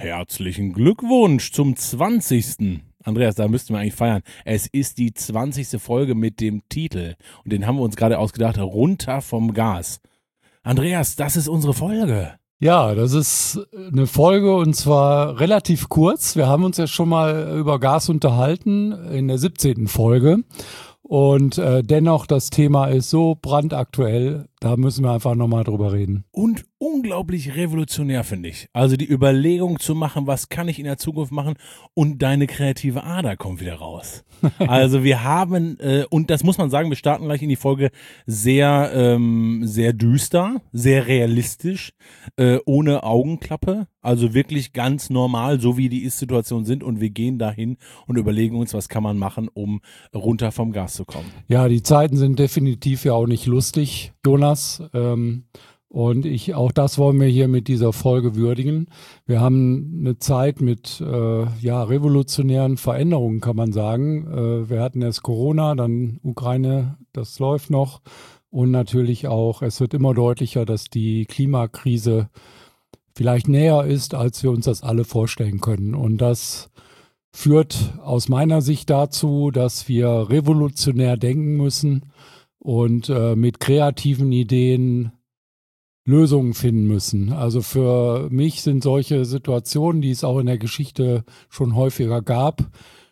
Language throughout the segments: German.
Herzlichen Glückwunsch zum 20. Andreas, da müssten wir eigentlich feiern. Es ist die 20. Folge mit dem Titel. Und den haben wir uns gerade ausgedacht, runter vom Gas. Andreas, das ist unsere Folge. Ja, das ist eine Folge und zwar relativ kurz. Wir haben uns ja schon mal über Gas unterhalten in der 17. Folge. Und dennoch, das Thema ist so brandaktuell, da müssen wir einfach nochmal drüber reden. Und unglaublich revolutionär, finde ich. Also die Überlegung zu machen, was kann ich in der Zukunft machen, und deine kreative Ader kommt wieder raus. Also wir haben, und das muss man sagen, wir starten gleich in die Folge sehr düster, sehr realistisch, ohne Augenklappe. Also wirklich ganz normal, so wie die Ist-Situationen sind, und wir gehen dahin und überlegen uns, was kann man machen, um runter vom Gas zu kommen. Ja, die Zeiten sind definitiv ja auch nicht lustig, Jonas. Und auch das wollen wir hier mit dieser Folge würdigen. Wir haben eine Zeit mit revolutionären Veränderungen, kann man sagen. Wir hatten erst Corona, dann Ukraine, das läuft noch. Und natürlich auch, es wird immer deutlicher, dass die Klimakrise vielleicht näher ist, als wir uns das alle vorstellen können. Und das führt aus meiner Sicht dazu, dass wir revolutionär denken müssen und mit kreativen Ideen Lösungen finden müssen. Also für mich sind solche Situationen, die es auch in der Geschichte schon häufiger gab,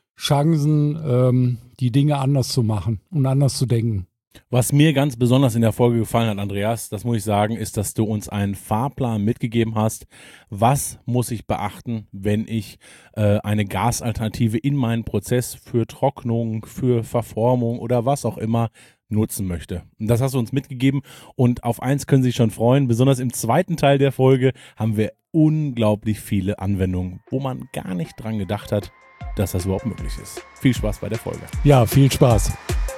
Chancen, die Dinge anders zu machen und anders zu denken. Was mir ganz besonders in der Folge gefallen hat, Andreas, das muss ich sagen, ist, dass du uns einen Fahrplan mitgegeben hast. Was muss ich beachten, wenn ich eine Gasalternative in meinen Prozess für Trocknung, für Verformung oder was auch immer nutzen möchte? Und das hast du uns mitgegeben, und auf eins können Sie sich schon freuen. Besonders im zweiten Teil der Folge haben wir unglaublich viele Anwendungen, wo man gar nicht dran gedacht hat, dass das überhaupt möglich ist. Viel Spaß bei der Folge. Ja, viel Spaß.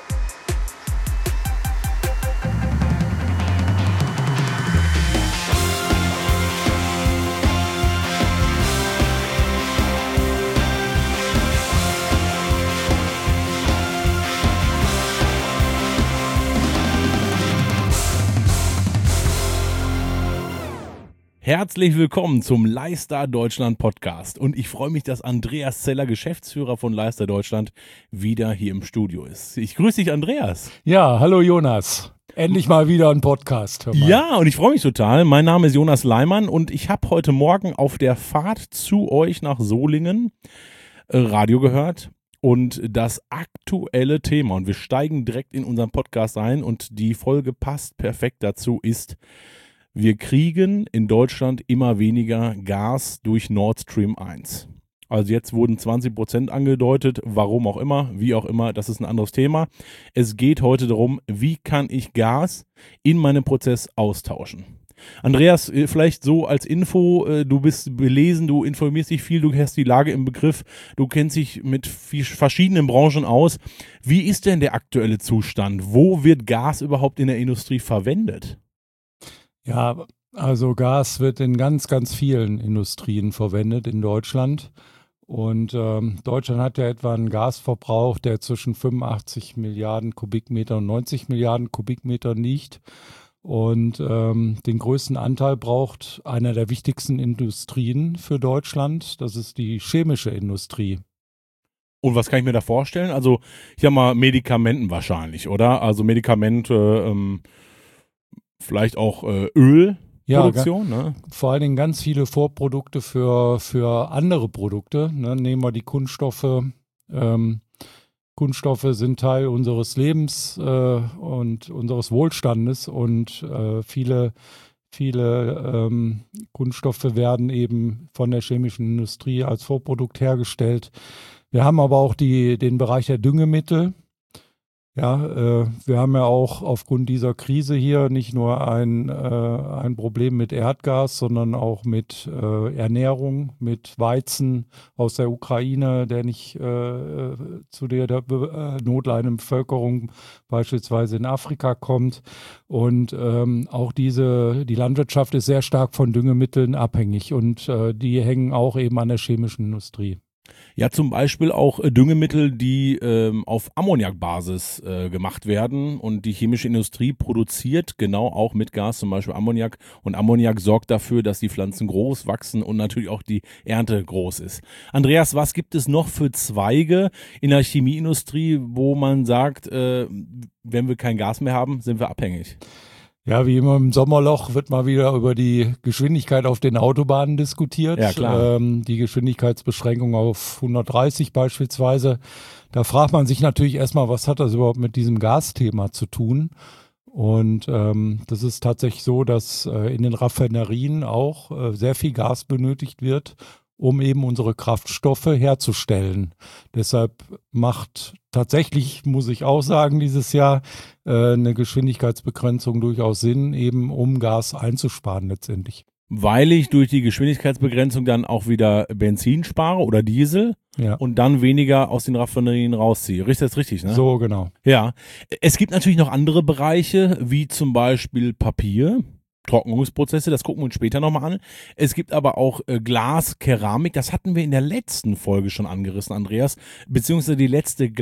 Herzlich willkommen zum Leistar Deutschland Podcast, und ich freue mich, dass Andreas Zeller, Geschäftsführer von Leistar Deutschland, wieder hier im Studio ist. Ich grüße dich, Andreas. Ja, hallo Jonas. Endlich mal wieder ein Podcast. Ja, und ich freue mich total. Mein Name ist Jonas Leimann, und ich habe heute Morgen auf der Fahrt zu euch nach Solingen Radio gehört. Und das aktuelle Thema, und wir steigen direkt in unseren Podcast ein, und die Folge passt perfekt dazu, ist: Wir kriegen in Deutschland immer weniger Gas durch Nord Stream 1. Also jetzt wurden 20% angedeutet, warum auch immer, wie auch immer, das ist ein anderes Thema. Es geht heute darum, wie kann ich Gas in meinem Prozess austauschen. Andreas, vielleicht so als Info, du bist belesen, du informierst dich viel, du hast die Lage im Begriff, du kennst dich mit verschiedenen Branchen aus. Wie ist denn der aktuelle Zustand? Wo wird Gas überhaupt in der Industrie verwendet? Ja, also Gas wird in ganz, ganz vielen Industrien verwendet in Deutschland. Und Deutschland hat ja etwa einen Gasverbrauch, der zwischen 85 Milliarden Kubikmeter und 90 Milliarden Kubikmetern liegt. Und den größten Anteil braucht einer der wichtigsten Industrien für Deutschland. Das ist die chemische Industrie. Und was kann ich mir da vorstellen? Also ich sag mal Medikamenten wahrscheinlich, oder? Also Medikamente, vielleicht auch Ölproduktion, ja, ne? Vor allen Dingen ganz viele Vorprodukte für andere Produkte. Ne? Nehmen wir die Kunststoffe. Kunststoffe sind Teil unseres Lebens und unseres Wohlstandes, und viele Kunststoffe werden eben von der chemischen Industrie als Vorprodukt hergestellt. Wir haben aber auch den Bereich der Düngemittel. Ja, wir haben ja auch aufgrund dieser Krise hier nicht nur ein Problem mit Erdgas, sondern auch mit Ernährung, mit Weizen aus der Ukraine, der nicht zu der notleidenden Bevölkerung beispielsweise in Afrika kommt. Und auch die Landwirtschaft ist sehr stark von Düngemitteln abhängig, und die hängen auch eben an der chemischen Industrie. Ja, zum Beispiel auch Düngemittel, die auf Ammoniakbasis gemacht werden und die chemische Industrie produziert genau auch mit Gas, zum Beispiel Ammoniak. Und Ammoniak sorgt dafür, dass die Pflanzen groß wachsen und natürlich auch die Ernte groß ist. Andreas, was gibt es noch für Zweige in der Chemieindustrie, wo man sagt, wenn wir kein Gas mehr haben, sind wir abhängig? Ja, wie immer im Sommerloch wird mal wieder über die Geschwindigkeit auf den Autobahnen diskutiert. Ja, klar. Die Geschwindigkeitsbeschränkung auf 130 beispielsweise. Da fragt man sich natürlich erstmal, was hat das überhaupt mit diesem Gasthema zu tun? Und das ist tatsächlich so, dass in den Raffinerien auch sehr viel Gas benötigt wird, um eben unsere Kraftstoffe herzustellen. Deshalb macht tatsächlich, muss ich auch sagen, dieses Jahr eine Geschwindigkeitsbegrenzung durchaus Sinn, eben um Gas einzusparen letztendlich. Weil ich durch die Geschwindigkeitsbegrenzung dann auch wieder Benzin spare oder Diesel Ja, und dann weniger aus den Raffinerien rausziehe. Ist das richtig, ne? so genau. Ja. Es gibt natürlich noch andere Bereiche, wie zum Beispiel Papier, Trocknungsprozesse, das gucken wir uns später nochmal an. Es gibt aber auch Glas, Keramik, das hatten wir in der letzten Folge schon angerissen, Andreas, beziehungsweise die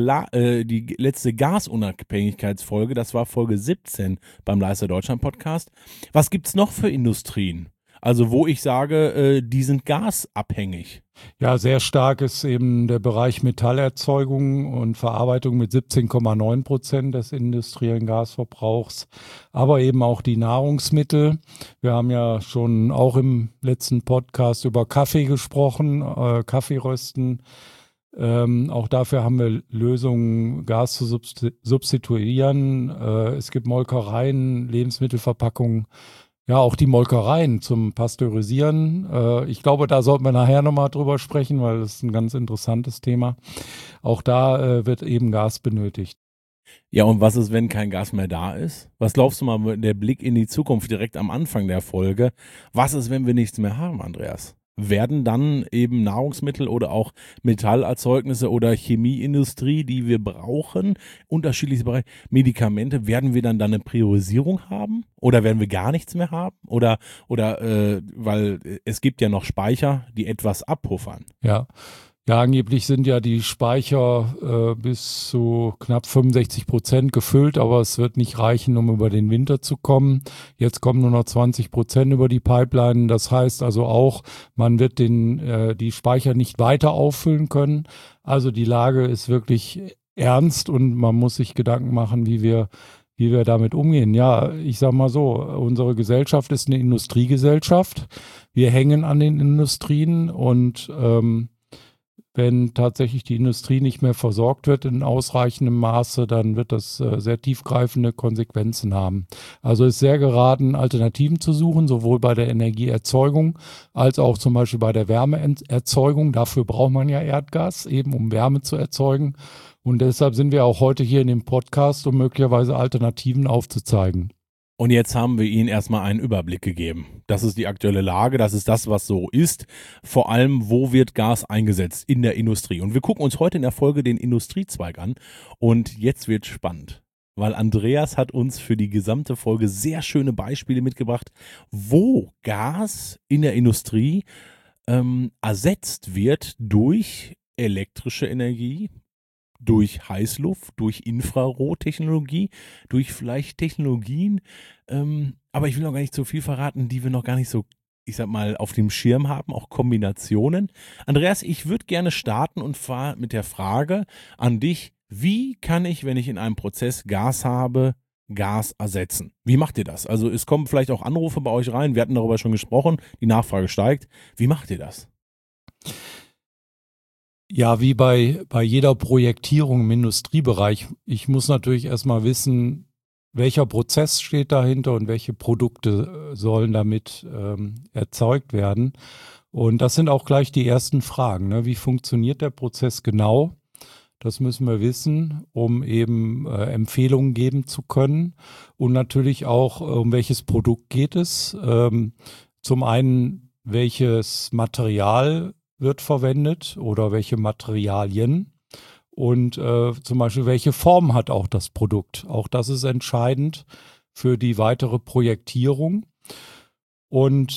letzte Gasunabhängigkeitsfolge, das war Folge 17 beim Leister Deutschland Podcast. Was gibt's noch für Industrien? Also wo ich sage, die sind gasabhängig. Ja, sehr stark ist eben der Bereich Metallerzeugung und Verarbeitung mit 17,9% des industriellen Gasverbrauchs, aber eben auch die Nahrungsmittel. Wir haben ja schon auch im letzten Podcast über Kaffee gesprochen, Kaffeerösten. Auch dafür haben wir Lösungen, Gas zu substituieren. Es gibt Molkereien, Lebensmittelverpackungen. Ja, auch die Molkereien zum Pasteurisieren. Ich glaube, da sollten wir nachher nochmal drüber sprechen, weil das ist ein ganz interessantes Thema. Auch da wird eben Gas benötigt. Ja, und was ist, wenn kein Gas mehr da ist? Was glaubst du mal, der Blick in die Zukunft direkt am Anfang der Folge? Was ist, wenn wir nichts mehr haben, Andreas? Werden dann eben Nahrungsmittel oder auch Metallerzeugnisse oder Chemieindustrie, die wir brauchen, unterschiedliche Bereiche, Medikamente, werden wir dann eine Priorisierung haben? Oder werden wir gar nichts mehr haben? Oder weil es gibt ja noch Speicher, die etwas abpuffern. Ja. Ja, angeblich sind ja die Speicher bis zu knapp 65% gefüllt, aber es wird nicht reichen, um über den Winter zu kommen. Jetzt kommen nur noch 20% über die Pipeline. Das heißt also auch, man wird die Speicher nicht weiter auffüllen können. Also die Lage ist wirklich ernst und man muss sich Gedanken machen, wie wir damit umgehen. Ja, ich sag mal so, unsere Gesellschaft ist eine Industriegesellschaft. Wir hängen an den Industrien und wenn tatsächlich die Industrie nicht mehr versorgt wird in ausreichendem Maße, dann wird das sehr tiefgreifende Konsequenzen haben. Also ist sehr geraten, Alternativen zu suchen, sowohl bei der Energieerzeugung als auch zum Beispiel bei der Wärmeerzeugung. Dafür braucht man ja Erdgas, eben um Wärme zu erzeugen. Und deshalb sind wir auch heute hier in dem Podcast, um möglicherweise Alternativen aufzuzeigen. Und jetzt haben wir Ihnen erstmal einen Überblick gegeben. Das ist die aktuelle Lage, das ist das, was so ist. Vor allem, wo wird Gas eingesetzt in der Industrie? Und wir gucken uns heute in der Folge den Industriezweig an. Und jetzt wird spannend, weil Andreas hat uns für die gesamte Folge sehr schöne Beispiele mitgebracht, wo Gas in der Industrie ersetzt wird durch elektrische Energie, durch Heißluft, durch Infrarottechnologie, durch vielleicht Technologien, aber ich will noch gar nicht so viel verraten, die wir noch gar nicht so, ich sag mal, auf dem Schirm haben, auch Kombinationen. Andreas, ich würde gerne starten und zwar mit der Frage an dich, wie kann ich, wenn ich in einem Prozess Gas habe, Gas ersetzen? Wie macht ihr das? Also es kommen vielleicht auch Anrufe bei euch rein, wir hatten darüber schon gesprochen, die Nachfrage steigt. Wie macht ihr das? Ja, wie bei jeder Projektierung im Industriebereich. Ich muss natürlich erstmal wissen, welcher Prozess steht dahinter und welche Produkte sollen damit erzeugt werden. Und das sind auch gleich die ersten Fragen. Ne? Wie funktioniert der Prozess genau? Das müssen wir wissen, um eben Empfehlungen geben zu können. Und natürlich auch, um welches Produkt geht es. Zum einen, welches Material wird verwendet oder welche Materialien und zum Beispiel welche Form hat auch das Produkt. Auch das ist entscheidend für die weitere Projektierung. Und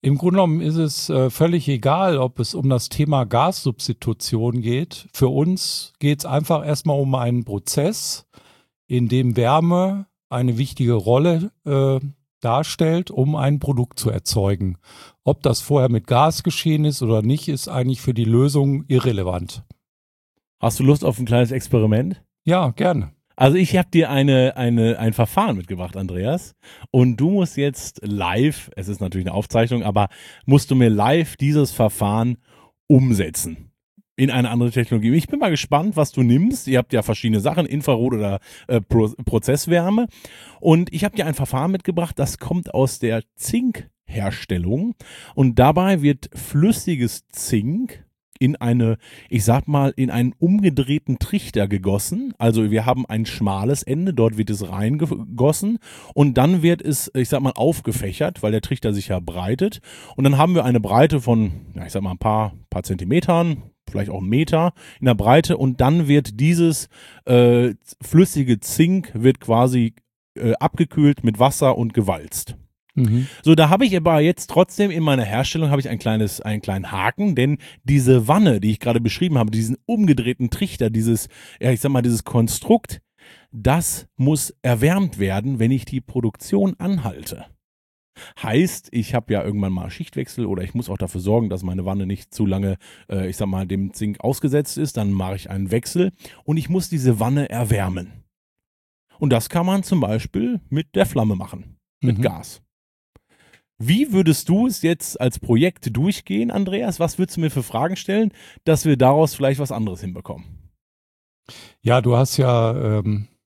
Im Grunde genommen ist es völlig egal, ob es um das Thema Gassubstitution geht. Für uns geht es einfach erstmal um einen Prozess, in dem Wärme eine wichtige Rolle darstellt, um ein Produkt zu erzeugen. Ob das vorher mit Gas geschehen ist oder nicht, ist eigentlich für die Lösung irrelevant. Hast du Lust auf ein kleines Experiment? Ja, gerne. Also ich habe dir ein Verfahren mitgebracht, Andreas. Und du musst jetzt live, es ist natürlich eine Aufzeichnung, aber musst du mir live dieses Verfahren umsetzen in eine andere Technologie. Ich bin mal gespannt, was du nimmst. Ihr habt ja verschiedene Sachen, Infrarot oder Prozesswärme. Und ich habe dir ein Verfahren mitgebracht, das kommt aus der Zinkherstellung. Und dabei wird flüssiges Zink in ich sag mal, in einen umgedrehten Trichter gegossen. Also wir haben ein schmales Ende, dort wird es reingegossen und dann wird es, ich sag mal, aufgefächert, weil der Trichter sich ja breitet. Und dann haben wir eine Breite von, ja, ich sag mal, ein paar Zentimetern, vielleicht auch einen Meter in der Breite und dann wird dieses flüssige Zink wird quasi abgekühlt mit Wasser und gewalzt. So, da habe ich aber jetzt trotzdem in meiner Herstellung habe ich einen kleinen Haken, denn diese Wanne, die ich gerade beschrieben habe, diesen umgedrehten Trichter, dieses Konstrukt, das muss erwärmt werden, wenn ich die Produktion anhalte. Heißt, ich habe ja irgendwann mal Schichtwechsel oder ich muss auch dafür sorgen, dass meine Wanne nicht zu lange, dem Zink ausgesetzt ist, dann mache ich einen Wechsel und ich muss diese Wanne erwärmen. Und das kann man zum Beispiel mit der Flamme machen, mit Gas. Wie würdest du es jetzt als Projekt durchgehen, Andreas? Was würdest du mir für Fragen stellen, dass wir daraus vielleicht was anderes hinbekommen? Ja, du hast ja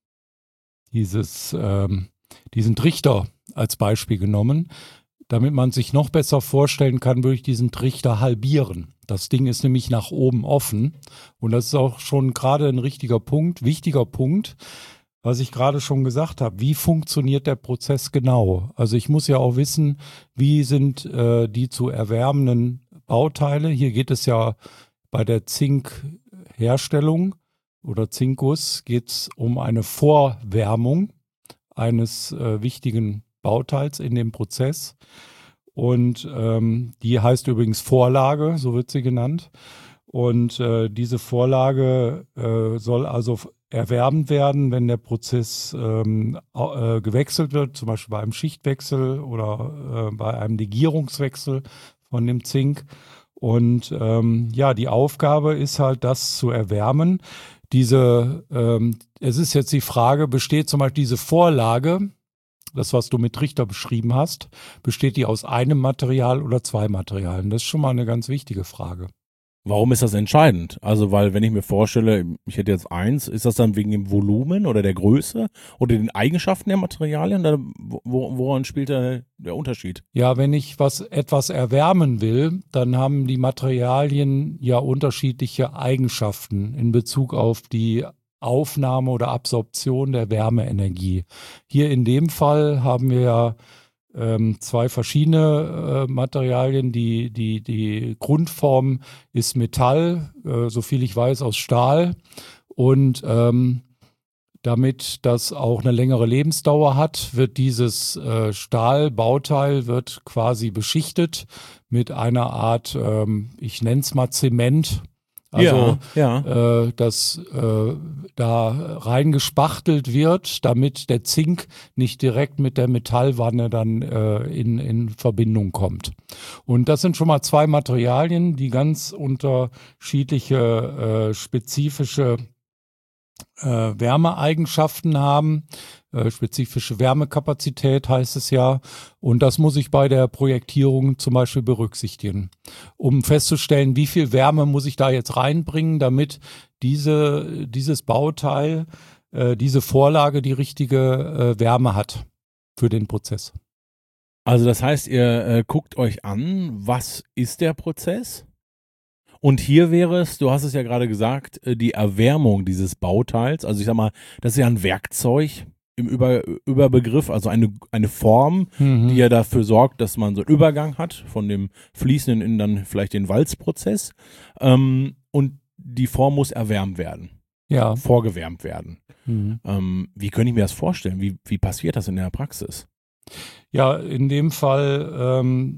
diesen Trichter als Beispiel genommen. Damit man sich noch besser vorstellen kann, würde ich diesen Trichter halbieren. Das Ding ist nämlich nach oben offen und das ist auch schon gerade ein wichtiger Punkt, was ich gerade schon gesagt habe. Wie funktioniert der Prozess genau? Also ich muss ja auch wissen, wie sind die zu erwärmenden Bauteile. Hier geht es ja bei der Zinkherstellung oder Zinkguss geht es um eine Vorwärmung eines wichtigen Bauteils in dem Prozess. Und die heißt übrigens Vorlage, so wird sie genannt. Und diese Vorlage soll also erwärmt werden, wenn der Prozess gewechselt wird, zum Beispiel bei einem Schichtwechsel oder bei einem Legierungswechsel von dem Zink. Und die Aufgabe ist halt, das zu erwärmen. Es ist jetzt die Frage, besteht zum Beispiel diese Vorlage, das, was du mit Trichter beschrieben hast, besteht die aus einem Material oder zwei Materialien? Das ist schon mal eine ganz wichtige Frage. Warum ist das entscheidend? Also, weil wenn ich mir vorstelle, ich hätte jetzt eins, ist das dann wegen dem Volumen oder der Größe oder den Eigenschaften der Materialien? Oder woran spielt der Unterschied? Ja, wenn ich etwas erwärmen will, dann haben die Materialien ja unterschiedliche Eigenschaften in Bezug auf die Aufnahme oder Absorption der Wärmeenergie. Hier in dem Fall haben wir ja zwei verschiedene Materialien. Die Grundform ist Metall, soviel ich weiß, aus Stahl. Und damit das auch eine längere Lebensdauer hat, wird dieses Stahlbauteil wird quasi beschichtet mit einer Art, ich nenne es mal Zement. Also, dass da reingespachtelt wird, damit der Zink nicht direkt mit der Metallwanne dann in Verbindung kommt. Und das sind schon mal zwei Materialien, die ganz unterschiedliche spezifische Wärmeeigenschaften haben. Spezifische Wärmekapazität heißt es ja. Und das muss ich bei der Projektierung zum Beispiel berücksichtigen, um festzustellen, wie viel Wärme muss ich da jetzt reinbringen, damit dieses Bauteil, diese Vorlage die richtige Wärme hat für den Prozess. Also das heißt, ihr guckt euch an, was ist der Prozess? Und hier wäre es, du hast es ja gerade gesagt, die Erwärmung dieses Bauteils. Also ich sag mal, das ist ja ein Werkzeug im Überbegriff, also eine Form, die ja dafür sorgt, dass man so einen Übergang hat von dem Fließenden in dann vielleicht den Walzprozess. Und die Form muss erwärmt werden. Ja. Vorgewärmt werden. Wie könnte ich mir das vorstellen? Wie passiert das in der Praxis? Ja, in dem Fall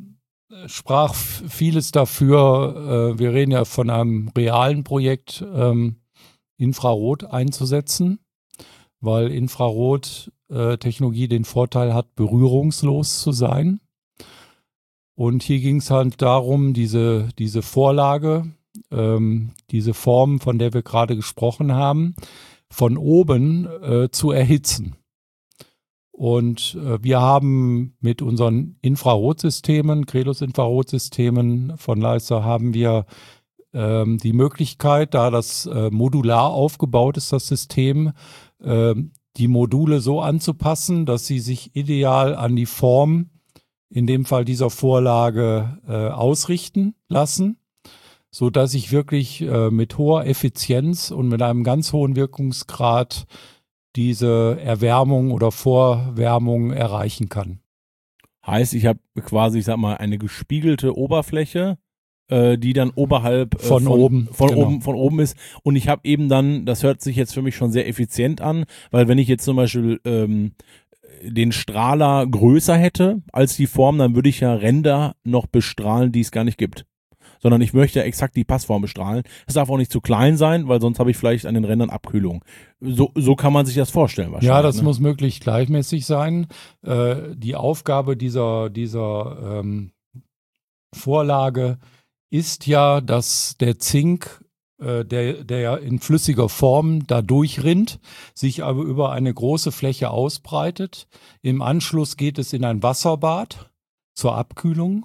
sprach vieles dafür, wir reden ja von einem realen Projekt, Infrarot einzusetzen, weil Infrarot-Technologie den Vorteil hat, berührungslos zu sein. Und hier ging es halt darum, diese Vorlage, diese Form, von der wir gerade gesprochen haben, von oben zu erhitzen. Und wir haben mit unseren Infrarotsystemen, Credus-Infrarotsystemen von Leister, haben wir die Möglichkeit, da das modular aufgebaut ist, das System, die Module so anzupassen, dass sie sich ideal an die Form, in dem Fall dieser Vorlage, ausrichten lassen, so dass ich wirklich mit hoher Effizienz und mit einem ganz hohen Wirkungsgrad diese Erwärmung oder Vorwärmung erreichen kann. Heißt, ich habe quasi, ich sag mal, eine gespiegelte Oberfläche, die dann oberhalb von oben ist. Und ich habe eben dann, das hört sich jetzt für mich schon sehr effizient an, weil wenn ich jetzt zum Beispiel den Strahler größer hätte als die Form, dann würde ich ja Ränder noch bestrahlen, die es gar nicht gibt. Sondern ich möchte ja exakt die Passform bestrahlen. Es darf auch nicht zu klein sein, weil sonst habe ich vielleicht an den Rändern Abkühlung. So kann man sich das vorstellen wahrscheinlich. Ja, das muss möglichst gleichmäßig sein. Die Aufgabe dieser Vorlage ist ja, dass der Zink, der ja in flüssiger Form da durchrinnt, sich aber über eine große Fläche ausbreitet. Im Anschluss geht es in ein Wasserbad zur Abkühlung.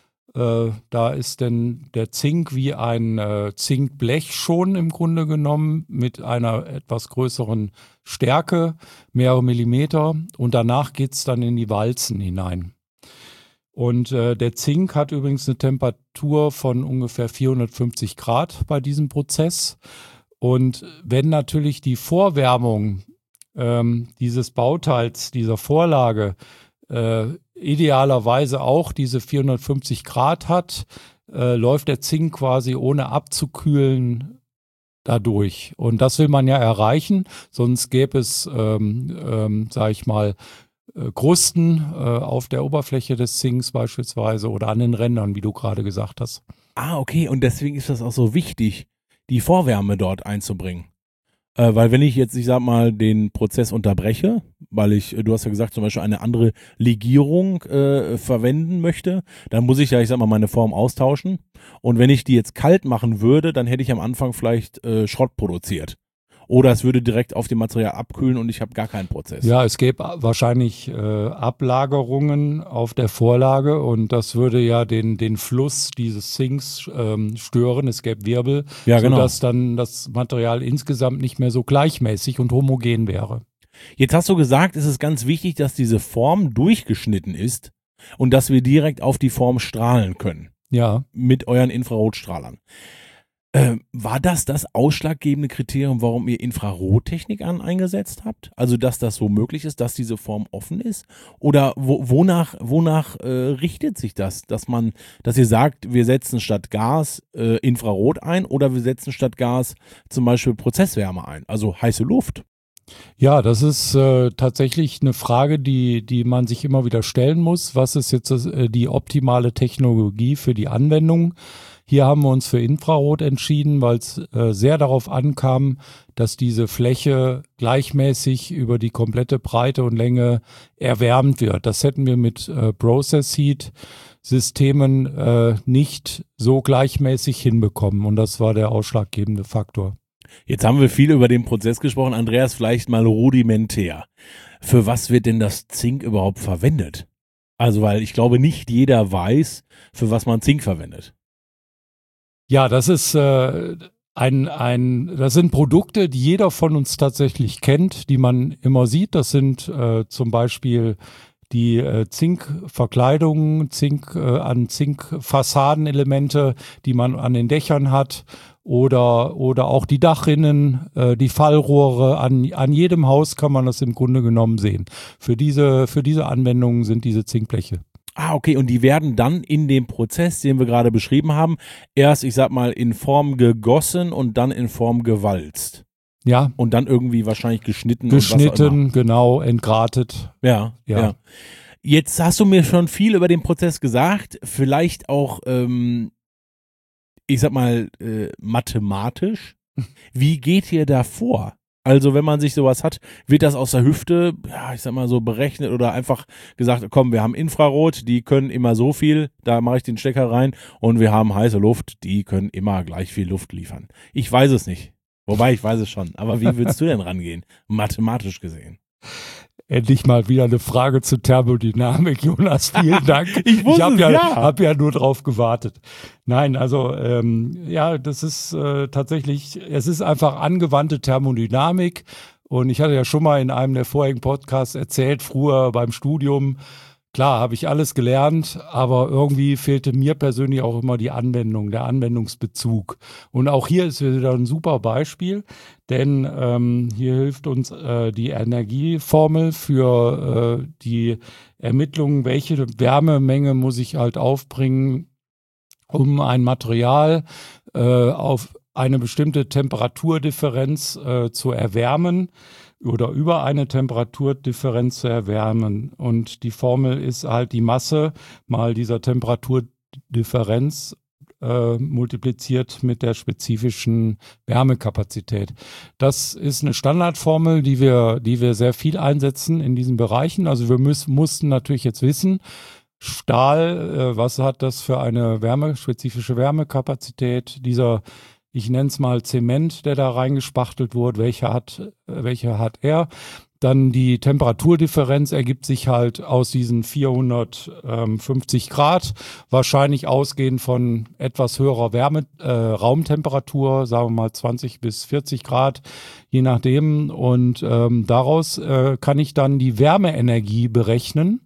Da ist denn der Zink wie ein Zinkblech schon im Grunde genommen mit einer etwas größeren Stärke, mehrere Millimeter. Und danach geht es dann in die Walzen hinein. Und der Zink hat übrigens eine Temperatur von ungefähr 450 Grad bei diesem Prozess. Und wenn natürlich die Vorwärmung dieses Bauteils, dieser Vorlage, idealerweise auch diese 450 Grad hat, läuft der Zink quasi ohne abzukühlen dadurch. Und das will man ja erreichen, sonst gäbe es, sage ich mal, Krusten auf der Oberfläche des Zinks beispielsweise oder an den Rändern, wie du gerade gesagt hast. Ah, okay, und deswegen ist das auch so wichtig, die Vorwärme dort einzubringen. Weil wenn ich jetzt, ich sag mal, den Prozess unterbreche, weil du hast ja gesagt, zum Beispiel eine andere Legierung verwenden möchte, dann muss ich ja, ich sag mal, meine Form austauschen. Und wenn ich die jetzt kalt machen würde, dann hätte ich am Anfang vielleicht Schrott produziert. Oder es würde direkt auf dem Material abkühlen und ich habe gar keinen Prozess. Ja, es gäbe wahrscheinlich Ablagerungen auf der Vorlage und das würde ja den Fluss dieses Zinks stören. Es gäbe Wirbel, ja, genau, sodass dann das Material insgesamt nicht mehr so gleichmäßig und homogen wäre. Jetzt hast du gesagt, es ist ganz wichtig, dass diese Form durchgeschnitten ist und dass wir direkt auf die Form strahlen können. Ja. Mit euren Infrarotstrahlern. War das ausschlaggebende Kriterium, warum ihr Infrarottechnik eingesetzt habt? Also, dass das so möglich ist, dass diese Form offen ist? Oder wonach richtet sich das? Dass ihr sagt, wir setzen statt Gas Infrarot ein oder wir setzen statt Gas zum Beispiel Prozesswärme ein, also heiße Luft? Ja, das ist tatsächlich eine Frage, die man sich immer wieder stellen muss. Was ist jetzt die optimale Technologie für die Anwendung? Hier haben wir uns für Infrarot entschieden, weil es sehr darauf ankam, dass diese Fläche gleichmäßig über die komplette Breite und Länge erwärmt wird. Das hätten wir mit Process Heat Systemen nicht so gleichmäßig hinbekommen und das war der ausschlaggebende Faktor. Jetzt haben wir viel über den Prozess gesprochen. Andreas, vielleicht mal rudimentär. Für was wird denn das Zink überhaupt verwendet? Also, weil ich glaube, nicht jeder weiß, für was man Zink verwendet. Ja, das ist das sind Produkte, die jeder von uns tatsächlich kennt, die man immer sieht. Das sind zum Beispiel die Zinkverkleidungen, Zinkfassadenelemente, die man an den Dächern hat. Oder auch die Dachrinnen, die Fallrohre. An jedem Haus kann man das im Grunde genommen sehen. Für diese Anwendungen sind diese Zinkbleche. Ah, okay, und die werden dann in dem Prozess, den wir gerade beschrieben haben, erst, ich sag mal, in Form gegossen und dann in Form gewalzt. Ja. Und dann irgendwie wahrscheinlich geschnitten. Geschnitten, genau, entgratet. Ja. Jetzt hast du mir schon viel über den Prozess gesagt, vielleicht auch, ich sag mal, mathematisch. Wie geht ihr da vor? Also wenn man sich sowas hat, wird das aus der Hüfte, ja, ich sag mal so berechnet oder einfach gesagt, komm, wir haben Infrarot, die können immer so viel, da mache ich den Stecker rein und wir haben heiße Luft, die können immer gleich viel Luft liefern. Ich weiß es nicht. Wobei, ich weiß es schon. Aber wie willst du denn rangehen, mathematisch gesehen? Endlich mal wieder eine Frage zur Thermodynamik, Jonas. Vielen Dank. Ich hab ja nur drauf gewartet. Nein, also ja, das ist tatsächlich, es ist einfach angewandte Thermodynamik. Und ich hatte ja schon mal in einem der vorigen Podcasts erzählt, früher beim Studium, klar, habe ich alles gelernt, aber irgendwie fehlte mir persönlich auch immer die Anwendung, der Anwendungsbezug. Und auch hier ist wieder ein super Beispiel, denn hier hilft uns die Energieformel für die Ermittlung, welche Wärmemenge muss ich halt aufbringen, um ein Material auf eine bestimmte Temperaturdifferenz zu erwärmen oder über eine Temperaturdifferenz zu erwärmen. Und die Formel ist halt die Masse mal dieser Temperaturdifferenz multipliziert mit der spezifischen Wärmekapazität. Das ist eine Standardformel, die wir sehr viel einsetzen in diesen Bereichen. Also wir mussten natürlich jetzt wissen, Stahl, was hat das für eine spezifische Wärmekapazität? Ich nenne es mal Zement, der da reingespachtelt wurde, welche hat er? Dann die Temperaturdifferenz ergibt sich halt aus diesen 450 Grad, wahrscheinlich ausgehend von etwas höherer Raumtemperatur, sagen wir mal 20 bis 40 Grad, je nachdem. Und daraus kann ich dann die Wärmeenergie berechnen.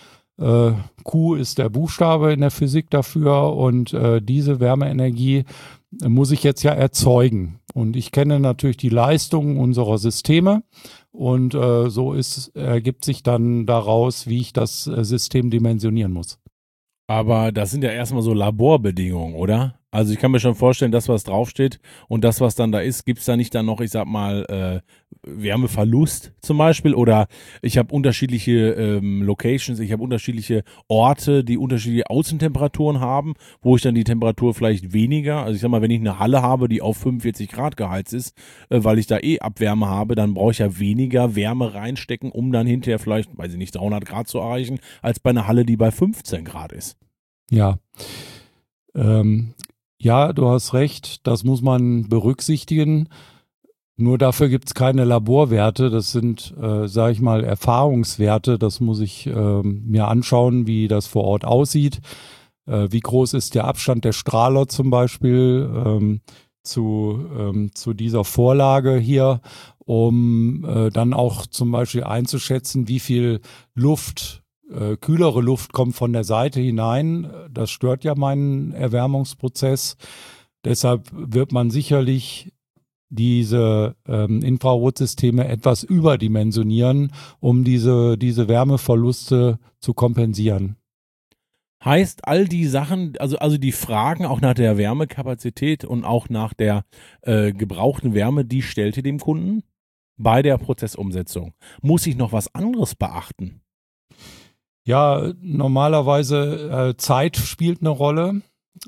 Q ist der Buchstabe in der Physik dafür und diese Wärmeenergie muss ich jetzt ja erzeugen. Und ich kenne natürlich die Leistung unserer Systeme und so ergibt sich dann daraus, wie ich das System dimensionieren muss. Aber das sind ja erstmal so Laborbedingungen, oder? Also ich kann mir schon vorstellen, das, was draufsteht und das, was dann da ist, gibt's da nicht dann noch, ich sag mal, Wärmeverlust zum Beispiel? Oder ich habe unterschiedliche Locations, ich habe unterschiedliche Orte, die unterschiedliche Außentemperaturen haben, wo ich dann die Temperatur vielleicht weniger, also ich sag mal, wenn ich eine Halle habe, die auf 45 Grad geheizt ist, weil ich da Abwärme habe, dann brauche ich ja weniger Wärme reinstecken, um dann hinterher vielleicht, weiß ich nicht, 300 Grad zu erreichen, als bei einer Halle, die bei 15 Grad ist. Ja. Ja, du hast recht, das muss man berücksichtigen. Nur dafür gibt es keine Laborwerte. Das sind, sage ich mal, Erfahrungswerte. Das muss ich mir anschauen, wie das vor Ort aussieht. Wie groß ist der Abstand der Strahler zum Beispiel zu dieser Vorlage hier, um dann auch zum Beispiel einzuschätzen, wie viel kühlere Luft kommt von der Seite hinein. Das stört ja meinen Erwärmungsprozess. Deshalb wird man sicherlich diese Infrarotsysteme etwas überdimensionieren, um diese Wärmeverluste zu kompensieren. Heißt, all die Sachen, also die Fragen auch nach der Wärmekapazität und auch nach der gebrauchten Wärme, die stellt ihr dem Kunden bei der Prozessumsetzung. Muss ich noch was anderes beachten? Ja, normalerweise Zeit spielt eine Rolle.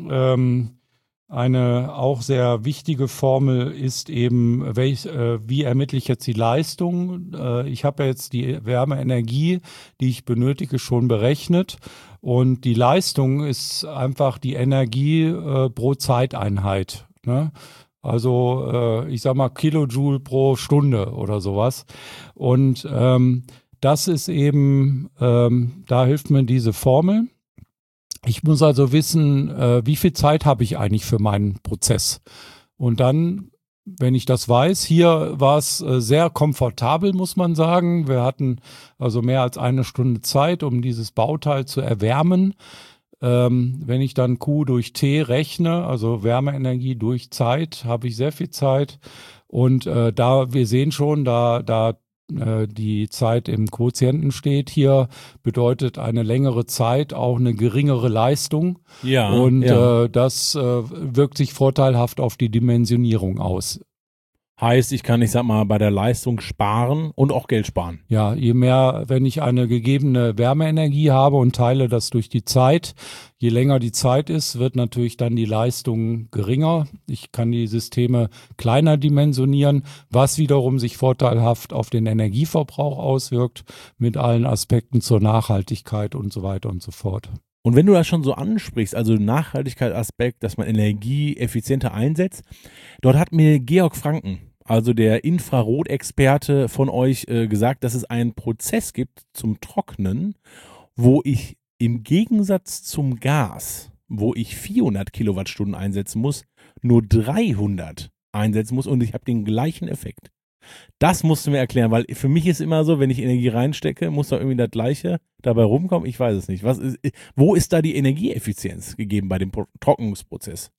Eine auch sehr wichtige Formel ist eben, wie ermittle ich jetzt die Leistung? Ich habe ja jetzt die Wärmeenergie, die ich benötige, schon berechnet. Und die Leistung ist einfach die Energie pro Zeiteinheit. Ne? Also ich sag mal Kilojoule pro Stunde oder sowas. Und das ist eben, da hilft mir diese Formel. Ich muss also wissen, wie viel Zeit habe ich eigentlich für meinen Prozess. Und dann, wenn ich das weiß, hier war es sehr komfortabel, muss man sagen. Wir hatten also mehr als 1 Stunde Zeit, um dieses Bauteil zu erwärmen. Wenn ich dann Q durch T rechne, also Wärmeenergie durch Zeit, habe ich sehr viel Zeit. Und wir sehen schon, da die Zeit im Quotienten steht hier, bedeutet eine längere Zeit auch eine geringere Leistung. Ja. Und ja. das wirkt sich vorteilhaft auf die Dimensionierung aus. Heißt, ich kann, ich sag mal, bei der Leistung sparen und auch Geld sparen. Ja, je mehr, wenn ich eine gegebene Wärmeenergie habe und teile das durch die Zeit, je länger die Zeit ist, wird natürlich dann die Leistung geringer. Ich kann die Systeme kleiner dimensionieren, was wiederum sich vorteilhaft auf den Energieverbrauch auswirkt, mit allen Aspekten zur Nachhaltigkeit und so weiter und so fort. Und wenn du das schon so ansprichst, also Nachhaltigkeitsaspekt, dass man Energie effizienter einsetzt, dort hat mir Georg Franken, also der Infrarotexperte von euch, gesagt, dass es einen Prozess gibt zum Trocknen, wo ich im Gegensatz zum Gas, wo ich 400 Kilowattstunden einsetzen muss, nur 300 einsetzen muss und ich habe den gleichen Effekt. Das musst du mir erklären, weil für mich ist immer so, wenn ich Energie reinstecke, muss da irgendwie das Gleiche dabei rumkommen. Ich weiß es nicht. Wo ist da die Energieeffizienz gegeben bei dem Trocknungsprozess?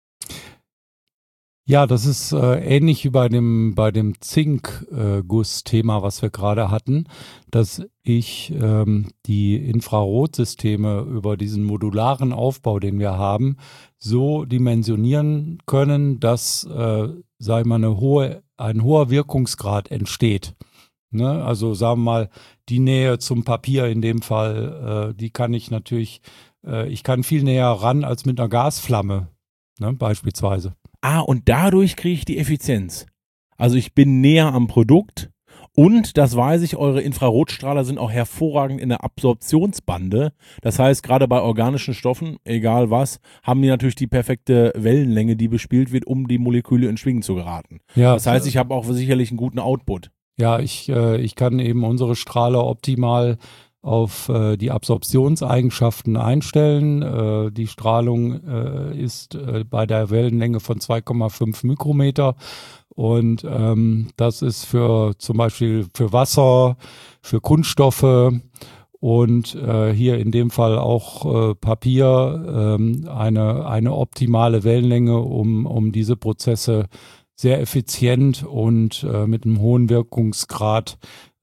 Ja, das ist ähnlich wie bei dem Zinkguss-Thema, was wir gerade hatten, dass ich die Infrarotsysteme über diesen modularen Aufbau, den wir haben, so dimensionieren können, dass, sag ich mal, ein hoher Wirkungsgrad entsteht. Ne? Also sagen wir mal, die Nähe zum Papier in dem Fall, die kann ich natürlich, ich kann viel näher ran als mit einer Gasflamme, ne, beispielsweise. Und dadurch kriege ich die Effizienz. Also ich bin näher am Produkt und, das weiß ich, eure Infrarotstrahler sind auch hervorragend in der Absorptionsbande. Das heißt, gerade bei organischen Stoffen, egal was, haben die natürlich die perfekte Wellenlänge, die bespielt wird, um die Moleküle in Schwingen zu geraten. Ja, das heißt, ich habe auch sicherlich einen guten Output. Ja, ich kann eben unsere Strahler optimal auf die Absorptionseigenschaften einstellen. Die Strahlung ist bei der Wellenlänge von 2,5 Mikrometer und das ist für zum Beispiel für Wasser, für Kunststoffe und hier in dem Fall auch Papier eine optimale Wellenlänge, um diese Prozesse sehr effizient und mit einem hohen Wirkungsgrad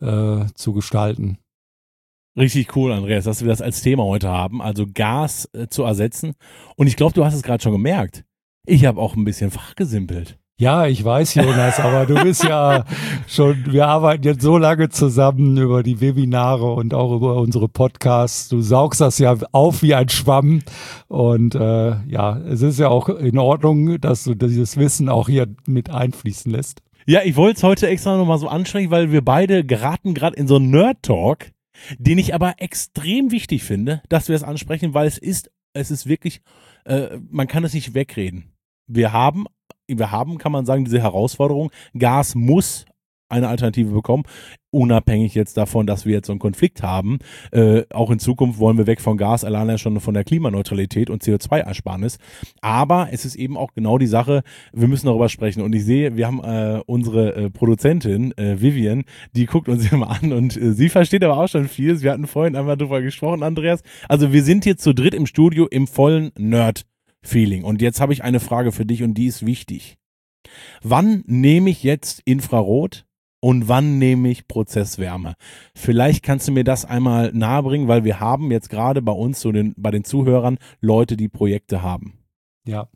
zu gestalten. Richtig cool, Andreas, dass wir das als Thema heute haben, also Gas zu ersetzen. Und ich glaube, du hast es gerade schon gemerkt. Ich habe auch ein bisschen fachgesimpelt. Ja, ich weiß, Jonas, aber du bist ja schon, wir arbeiten jetzt so lange zusammen über die Webinare und auch über unsere Podcasts. Du saugst das ja auf wie ein Schwamm. Und ja, es ist ja auch in Ordnung, dass du dieses Wissen auch hier mit einfließen lässt. Ja, ich wollte es heute extra nochmal so ansprechen, weil wir beide geraten gerade in so einen Nerd-Talk, den ich aber extrem wichtig finde, dass wir es ansprechen, weil es ist wirklich, man kann es nicht wegreden. Wir haben, kann man sagen, diese Herausforderung, Gas muss eine Alternative bekommen, unabhängig jetzt davon, dass wir jetzt so einen Konflikt haben. Auch in Zukunft wollen wir weg von Gas, alleine schon von der Klimaneutralität und CO2-Ersparnis. Aber es ist eben auch genau die Sache, wir müssen darüber sprechen. Und ich sehe, wir haben unsere Produzentin, Vivian, die guckt uns immer an und sie versteht aber auch schon vieles. Wir hatten vorhin einmal drüber gesprochen, Andreas. Also wir sind hier zu dritt im Studio im vollen Nerd-Feeling. Und jetzt habe ich eine Frage für dich und die ist wichtig. Wann nehme ich jetzt Infrarot? Und wann nehme ich Prozesswärme? Vielleicht kannst du mir das einmal nahebringen, weil wir haben jetzt gerade bei uns, bei den Zuhörern, Leute, die Projekte haben. Ja,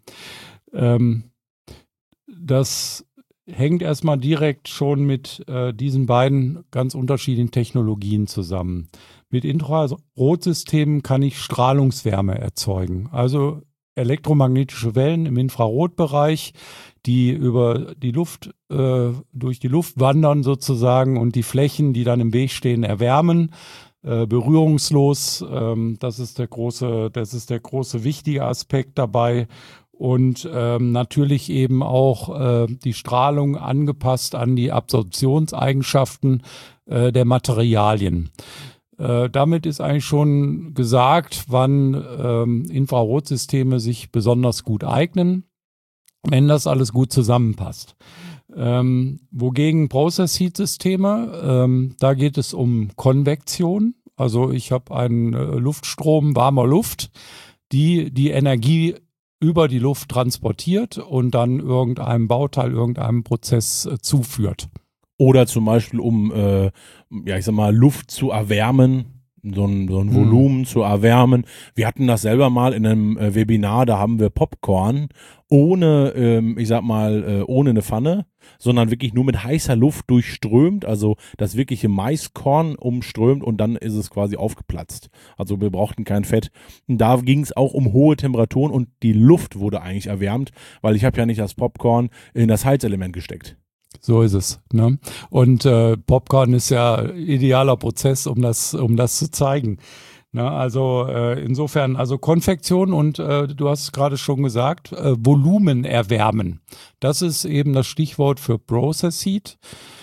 das hängt erstmal direkt schon mit diesen beiden ganz unterschiedlichen Technologien zusammen. Mit Infrarotsystemen kann ich Strahlungswärme erzeugen, also elektromagnetische Wellen im Infrarotbereich, die über die Luft, durch die Luft wandern sozusagen und die Flächen, die dann im Weg stehen, erwärmen, berührungslos. Das ist der große wichtige Aspekt dabei. Und natürlich eben auch die Strahlung angepasst an die Absorptionseigenschaften der Materialien. Damit ist eigentlich schon gesagt, wann Infrarotsysteme sich besonders gut eignen, wenn das alles gut zusammenpasst. Wogegen Process-Heat-Systeme, da geht es um Konvektion. Also ich habe einen Luftstrom warmer Luft, die Energie über die Luft transportiert und dann irgendeinem Bauteil, irgendeinem Prozess zuführt. Oder zum Beispiel, um, Luft zu erwärmen, so ein Volumen zu erwärmen. Wir hatten das selber mal in einem Webinar, da haben wir Popcorn ohne, ohne eine Pfanne, sondern wirklich nur mit heißer Luft durchströmt, also das wirkliche Maiskorn umströmt und dann ist es quasi aufgeplatzt. Also wir brauchten kein Fett. Und da ging es auch um hohe Temperaturen und die Luft wurde eigentlich erwärmt, weil ich habe ja nicht das Popcorn in das Heizelement gesteckt. So ist es. Ne? Und Popcorn ist ja idealer Prozess, um das zu zeigen. Ne? Also insofern, also Konfektion und du hast es gerade schon gesagt, Volumen erwärmen. Das ist eben das Stichwort für Process Heat.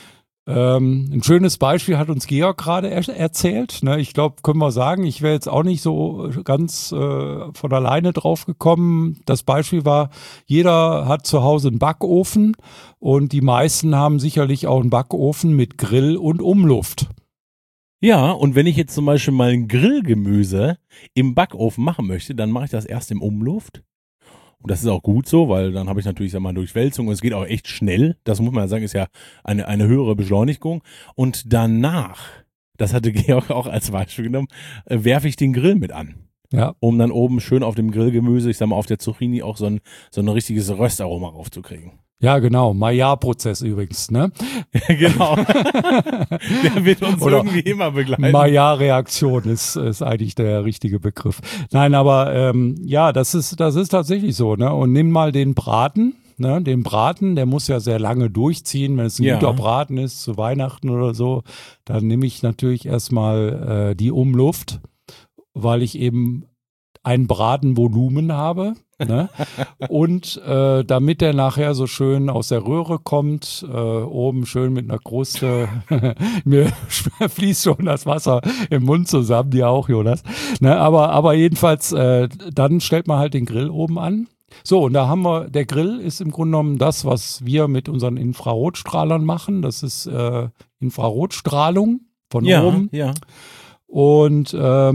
Ein schönes Beispiel hat uns Georg gerade erzählt. Ne? Ich glaube, können wir sagen, ich wäre jetzt auch nicht so ganz von alleine drauf gekommen. Das Beispiel war, jeder hat zu Hause einen Backofen und die meisten haben sicherlich auch einen Backofen mit Grill und Umluft. Ja, und wenn ich jetzt zum Beispiel mal ein Grillgemüse im Backofen machen möchte, dann mache ich das erst im Umluft. Und das ist auch gut so, weil dann habe ich natürlich Durchwälzung und es geht auch echt schnell. Das muss man ja sagen, ist ja eine höhere Beschleunigung. Und danach, das hatte Georg auch als Beispiel genommen, werfe ich den Grill mit an. Ja. Um dann oben schön auf dem Grillgemüse, auf der Zucchini auch so ein richtiges Röstaroma raufzukriegen. Ja, genau. Maillard-Prozess übrigens, ne? Genau. Der wird uns irgendwie immer begleiten. Maillard-Reaktion ist eigentlich der richtige Begriff. Nein, aber ja, das ist tatsächlich so, ne? Und nimm mal den Braten. Ne, den Braten, der muss ja sehr lange durchziehen. Wenn es ein guter Braten ist, zu Weihnachten oder so, dann nehme ich natürlich erstmal die Umluft, weil ich eben ein Bratenvolumen habe. Ne? Und damit der nachher so schön aus der Röhre kommt, oben schön mit einer Kruste, mir fließt schon das Wasser im Mund zusammen, dir auch, Jonas. Ne? Aber jedenfalls, dann stellt man halt den Grill oben an. So, und da haben wir, der Grill ist im Grunde genommen das, was wir mit unseren Infrarotstrahlern machen. Das ist Infrarotstrahlung von oben. Ja. Und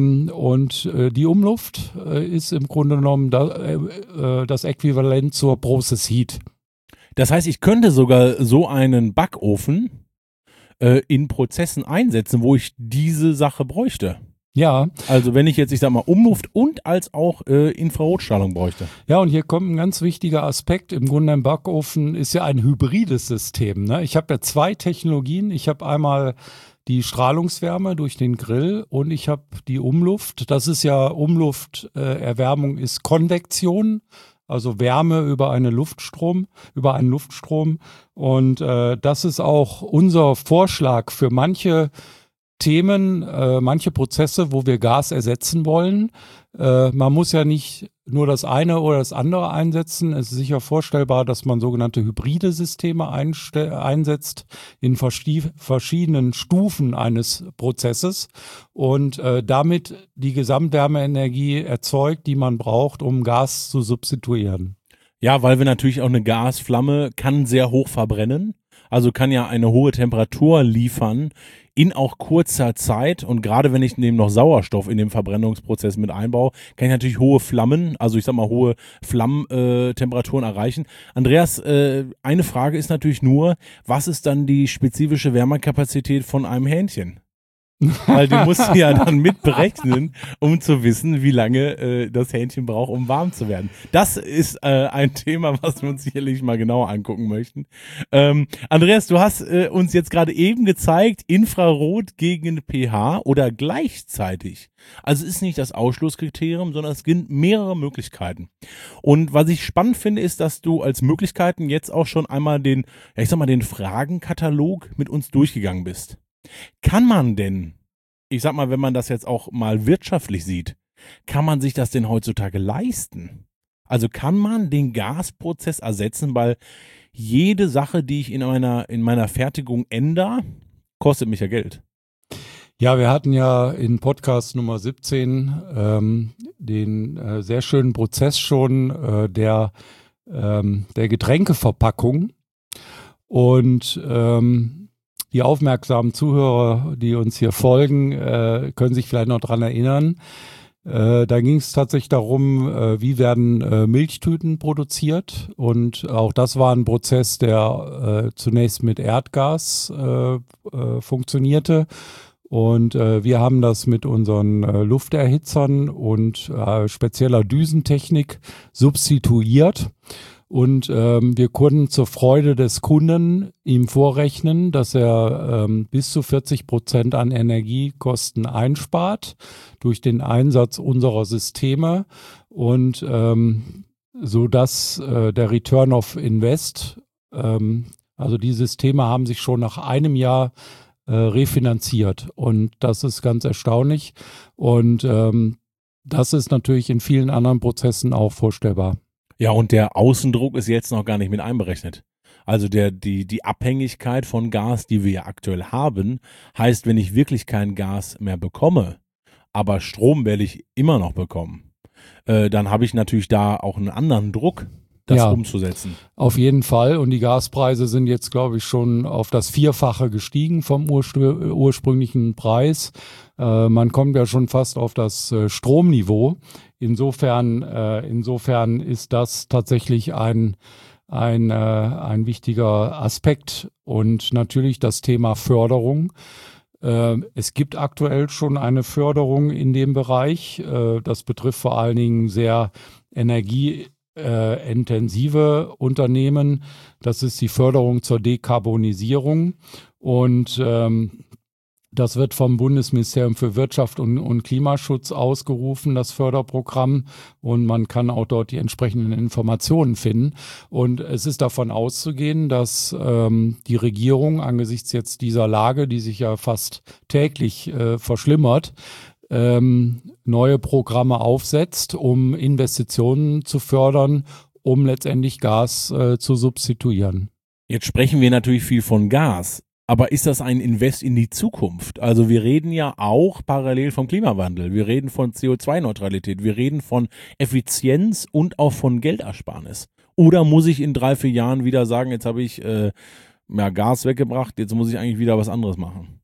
die Umluft ist im Grunde genommen das Äquivalent zur Process Heat. Das heißt, ich könnte sogar so einen Backofen in Prozessen einsetzen, wo ich diese Sache bräuchte. Ja. Also wenn ich jetzt, Umluft und als auch Infrarotstrahlung bräuchte. Ja, und hier kommt ein ganz wichtiger Aspekt. Im Grunde ein Backofen ist ja ein hybrides System. Ne? Ich habe ja zwei Technologien. Ich habe einmal die Strahlungswärme durch den Grill und ich habe die Umluft. Das ist ja Umlufterwärmung ist Konvektion, also Wärme über einen Luftstrom. Und das ist auch unser Vorschlag für manche Themen, manche Prozesse, wo wir Gas ersetzen wollen. Man muss ja nicht nur das eine oder das andere einsetzen. Es ist sicher vorstellbar, dass man sogenannte hybride Systeme einsetzt in verschiedenen Stufen eines Prozesses und damit die Gesamtwärmeenergie erzeugt, die man braucht, um Gas zu substituieren. Ja, weil wir natürlich auch eine Gasflamme kann sehr hoch verbrennen. Also kann ja eine hohe Temperatur liefern in auch kurzer Zeit. Und gerade wenn ich neben noch Sauerstoff in dem Verbrennungsprozess mit einbaue, kann ich natürlich hohe Flammen, also hohe Flammentemperaturen erreichen. Andreas, eine Frage ist natürlich nur, was ist dann die spezifische Wärmekapazität von einem Hähnchen? Weil du musst ja dann mit berechnen, um zu wissen, wie lange das Hähnchen braucht, um warm zu werden. Das ist ein Thema, was wir uns sicherlich mal genauer angucken möchten. Andreas, du hast uns jetzt gerade eben gezeigt, Infrarot gegen pH oder gleichzeitig. Also ist nicht das Ausschlusskriterium, sondern es gibt mehrere Möglichkeiten. Und was ich spannend finde, ist, dass du als Möglichkeiten jetzt auch schon einmal den Fragenkatalog mit uns durchgegangen bist. Kann man denn, wenn man das jetzt auch mal wirtschaftlich sieht, kann man sich das denn heutzutage leisten? Also kann man den Gasprozess ersetzen, weil jede Sache, die ich in meiner Fertigung ändere, kostet mich ja Geld. Ja, wir hatten ja in Podcast Nummer 17 den sehr schönen Prozess schon der Getränkeverpackung und die aufmerksamen Zuhörer, die uns hier folgen, können sich vielleicht noch dran erinnern. Da ging es tatsächlich darum, wie werden Milchtüten produziert. Und auch das war ein Prozess, der zunächst mit Erdgas funktionierte. Und wir haben das mit unseren Lufterhitzern und spezieller Düsentechnik substituiert. Und wir konnten zur Freude des Kunden ihm vorrechnen, dass er bis zu 40% an Energiekosten einspart durch den Einsatz unserer Systeme und so dass der Return of Invest, also die Systeme haben sich schon nach einem Jahr refinanziert und das ist ganz erstaunlich und das ist natürlich in vielen anderen Prozessen auch vorstellbar. Ja, und der Außendruck ist jetzt noch gar nicht mit einberechnet. Also die Abhängigkeit von Gas, die wir ja aktuell haben, heißt, wenn ich wirklich kein Gas mehr bekomme, aber Strom werde ich immer noch bekommen, dann habe ich natürlich da auch einen anderen Druck, das umzusetzen. Auf jeden Fall. Und die Gaspreise sind jetzt, glaube ich, schon auf das Vierfache gestiegen vom ursprünglichen Preis. Man kommt ja schon fast auf das Stromniveau. Insofern ist das tatsächlich ein wichtiger Aspekt. Und natürlich das Thema Förderung. Es gibt aktuell schon eine Förderung in dem Bereich. Das betrifft vor allen Dingen sehr energieintensive Unternehmen. Das ist die Förderung zur Dekarbonisierung. Und das wird vom Bundesministerium für Wirtschaft und Klimaschutz ausgerufen, das Förderprogramm. Und man kann auch dort die entsprechenden Informationen finden. Und es ist davon auszugehen, dass die Regierung angesichts jetzt dieser Lage, die sich ja fast täglich verschlimmert, neue Programme aufsetzt, um Investitionen zu fördern, um letztendlich Gas zu substituieren. Jetzt sprechen wir natürlich viel von Gas. Aber ist das ein Invest in die Zukunft? Also wir reden ja auch parallel vom Klimawandel. Wir reden von CO2-Neutralität. Wir reden von Effizienz und auch von Geldersparnis. Oder muss ich in 3-4 Jahren wieder sagen, jetzt habe ich Gas weggebracht, jetzt muss ich eigentlich wieder was anderes machen?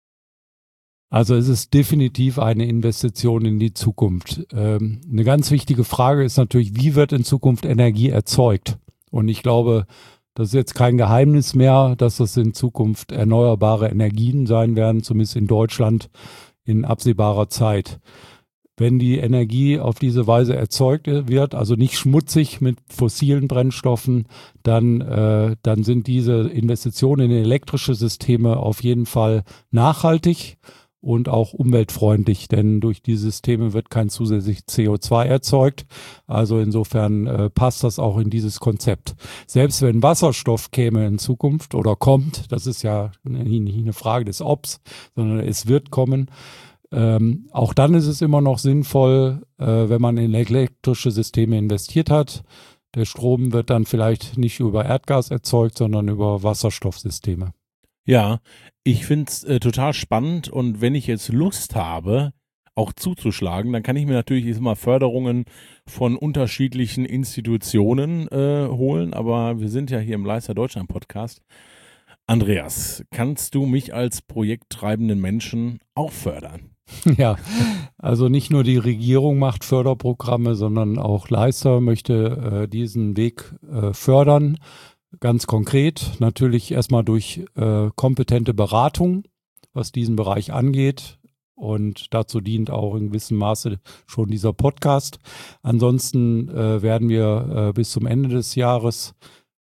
Also es ist definitiv eine Investition in die Zukunft. Eine ganz wichtige Frage ist natürlich, wie wird in Zukunft Energie erzeugt? Und ich glaube, das ist jetzt kein Geheimnis mehr, dass das in Zukunft erneuerbare Energien sein werden, zumindest in Deutschland in absehbarer Zeit. Wenn die Energie auf diese Weise erzeugt wird, also nicht schmutzig mit fossilen Brennstoffen, dann sind diese Investitionen in elektrische Systeme auf jeden Fall nachhaltig und auch umweltfreundlich, denn durch die Systeme wird kein zusätzliches CO2 erzeugt. Also insofern passt das auch in dieses Konzept. Selbst wenn Wasserstoff käme in Zukunft oder kommt, das ist ja nicht eine Frage des Obs, sondern es wird kommen, auch dann ist es immer noch sinnvoll, wenn man in elektrische Systeme investiert hat. Der Strom wird dann vielleicht nicht über Erdgas erzeugt, sondern über Wasserstoffsysteme. Ja, ich finde es total spannend und wenn ich jetzt Lust habe, auch zuzuschlagen, dann kann ich mir natürlich jetzt mal Förderungen von unterschiedlichen Institutionen holen, aber wir sind ja hier im Leister Deutschland Podcast. Andreas, kannst du mich als projekttreibenden Menschen auch fördern? Ja, also nicht nur die Regierung macht Förderprogramme, sondern auch Leister möchte diesen Weg fördern. Ganz konkret natürlich erstmal durch kompetente Beratung, was diesen Bereich angeht. Und dazu dient auch in gewissem Maße schon dieser Podcast. Ansonsten werden wir bis zum Ende des Jahres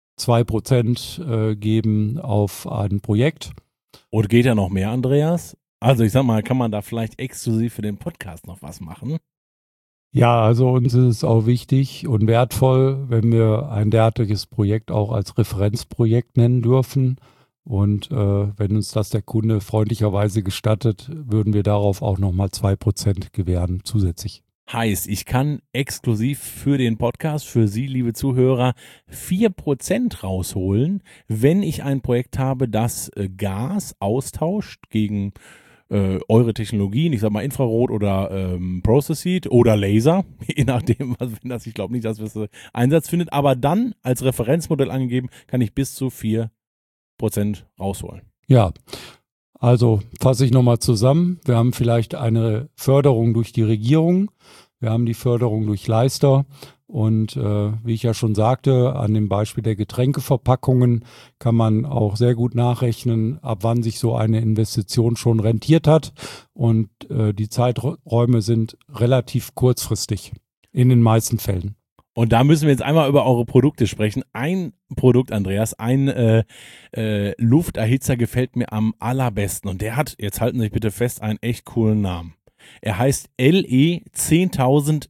2% geben auf ein Projekt. Oder geht ja noch mehr, Andreas? Also ich sag mal, kann man da vielleicht exklusiv für den Podcast noch was machen? Ja, also uns ist es auch wichtig und wertvoll, wenn wir ein derartiges Projekt auch als Referenzprojekt nennen dürfen. Und wenn uns das der Kunde freundlicherweise gestattet, würden wir darauf auch nochmal 2% gewähren zusätzlich. Heißt, ich kann exklusiv für den Podcast, für Sie, liebe Zuhörer, 4% rausholen, wenn ich ein Projekt habe, das Gas austauscht gegen eure Technologien, ich sag mal Infrarot oder Process Heat oder Laser, je nachdem, wenn das, ich glaube nicht, dass das Einsatz findet, aber dann als Referenzmodell angegeben, kann ich bis zu 4% rausholen. Ja, also fasse ich nochmal zusammen. Wir haben vielleicht eine Förderung durch die Regierung, wir haben die Förderung durch Leister Und wie ich ja schon sagte, an dem Beispiel der Getränkeverpackungen kann man auch sehr gut nachrechnen, ab wann sich so eine Investition schon rentiert hat. Und die Zeiträume sind relativ kurzfristig in den meisten Fällen. Und da müssen wir jetzt einmal über eure Produkte sprechen. Ein Produkt, Andreas, ein Lufterhitzer gefällt mir am allerbesten. Und der hat, jetzt halten Sie sich bitte fest, einen echt coolen Namen. Er heißt LE 10.000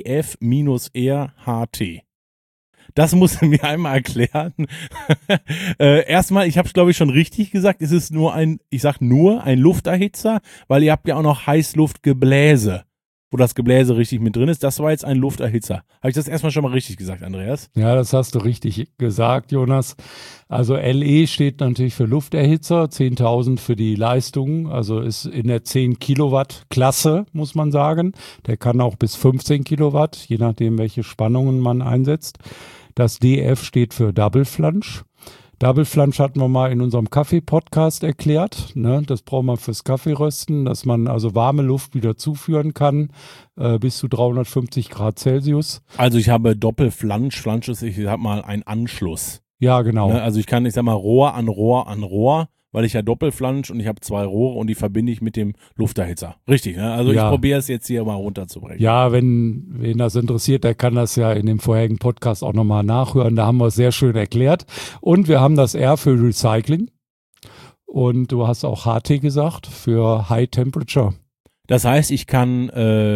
DF-RHT. Das musst du mir einmal erklären. Erstmal, ich habe es glaube ich schon richtig gesagt, es ist nur ein Lufterhitzer, weil ihr habt ja auch noch Heißluftgebläse, wo das Gebläse richtig mit drin ist. Das war jetzt ein Lufterhitzer. Habe ich das erstmal schon mal richtig gesagt, Andreas? Ja, das hast du richtig gesagt, Jonas. Also LE steht natürlich für Lufterhitzer, 10.000 für die Leistung, also ist in der 10 Kilowatt Klasse, muss man sagen. Der kann auch bis 15 Kilowatt, je nachdem, welche Spannungen man einsetzt. Das DF steht für Double Flange. Double Flange hatten wir mal in unserem Kaffee-Podcast erklärt. Ne? Das braucht man fürs Kaffeerösten, dass man also warme Luft wieder zuführen kann, bis zu 350 Grad Celsius. Also ich habe Doppelflange. Flange ist, ich sag mal, ein Anschluss. Ja, genau. Ne? Also ich kann, ich sag mal, Rohr an Rohr an Rohr, weil ich ja Doppelflange und ich habe 2 Rohre und die verbinde ich mit dem Lufterhitzer. Richtig, ne? Also Ja. Ich probiere es jetzt hier mal runterzubrechen. Ja, wen das interessiert, der kann das ja in dem vorherigen Podcast auch nochmal nachhören. Da haben wir es sehr schön erklärt. Und wir haben das R für Recycling. Und du hast auch HT gesagt, für High Temperature. Das heißt, ich kann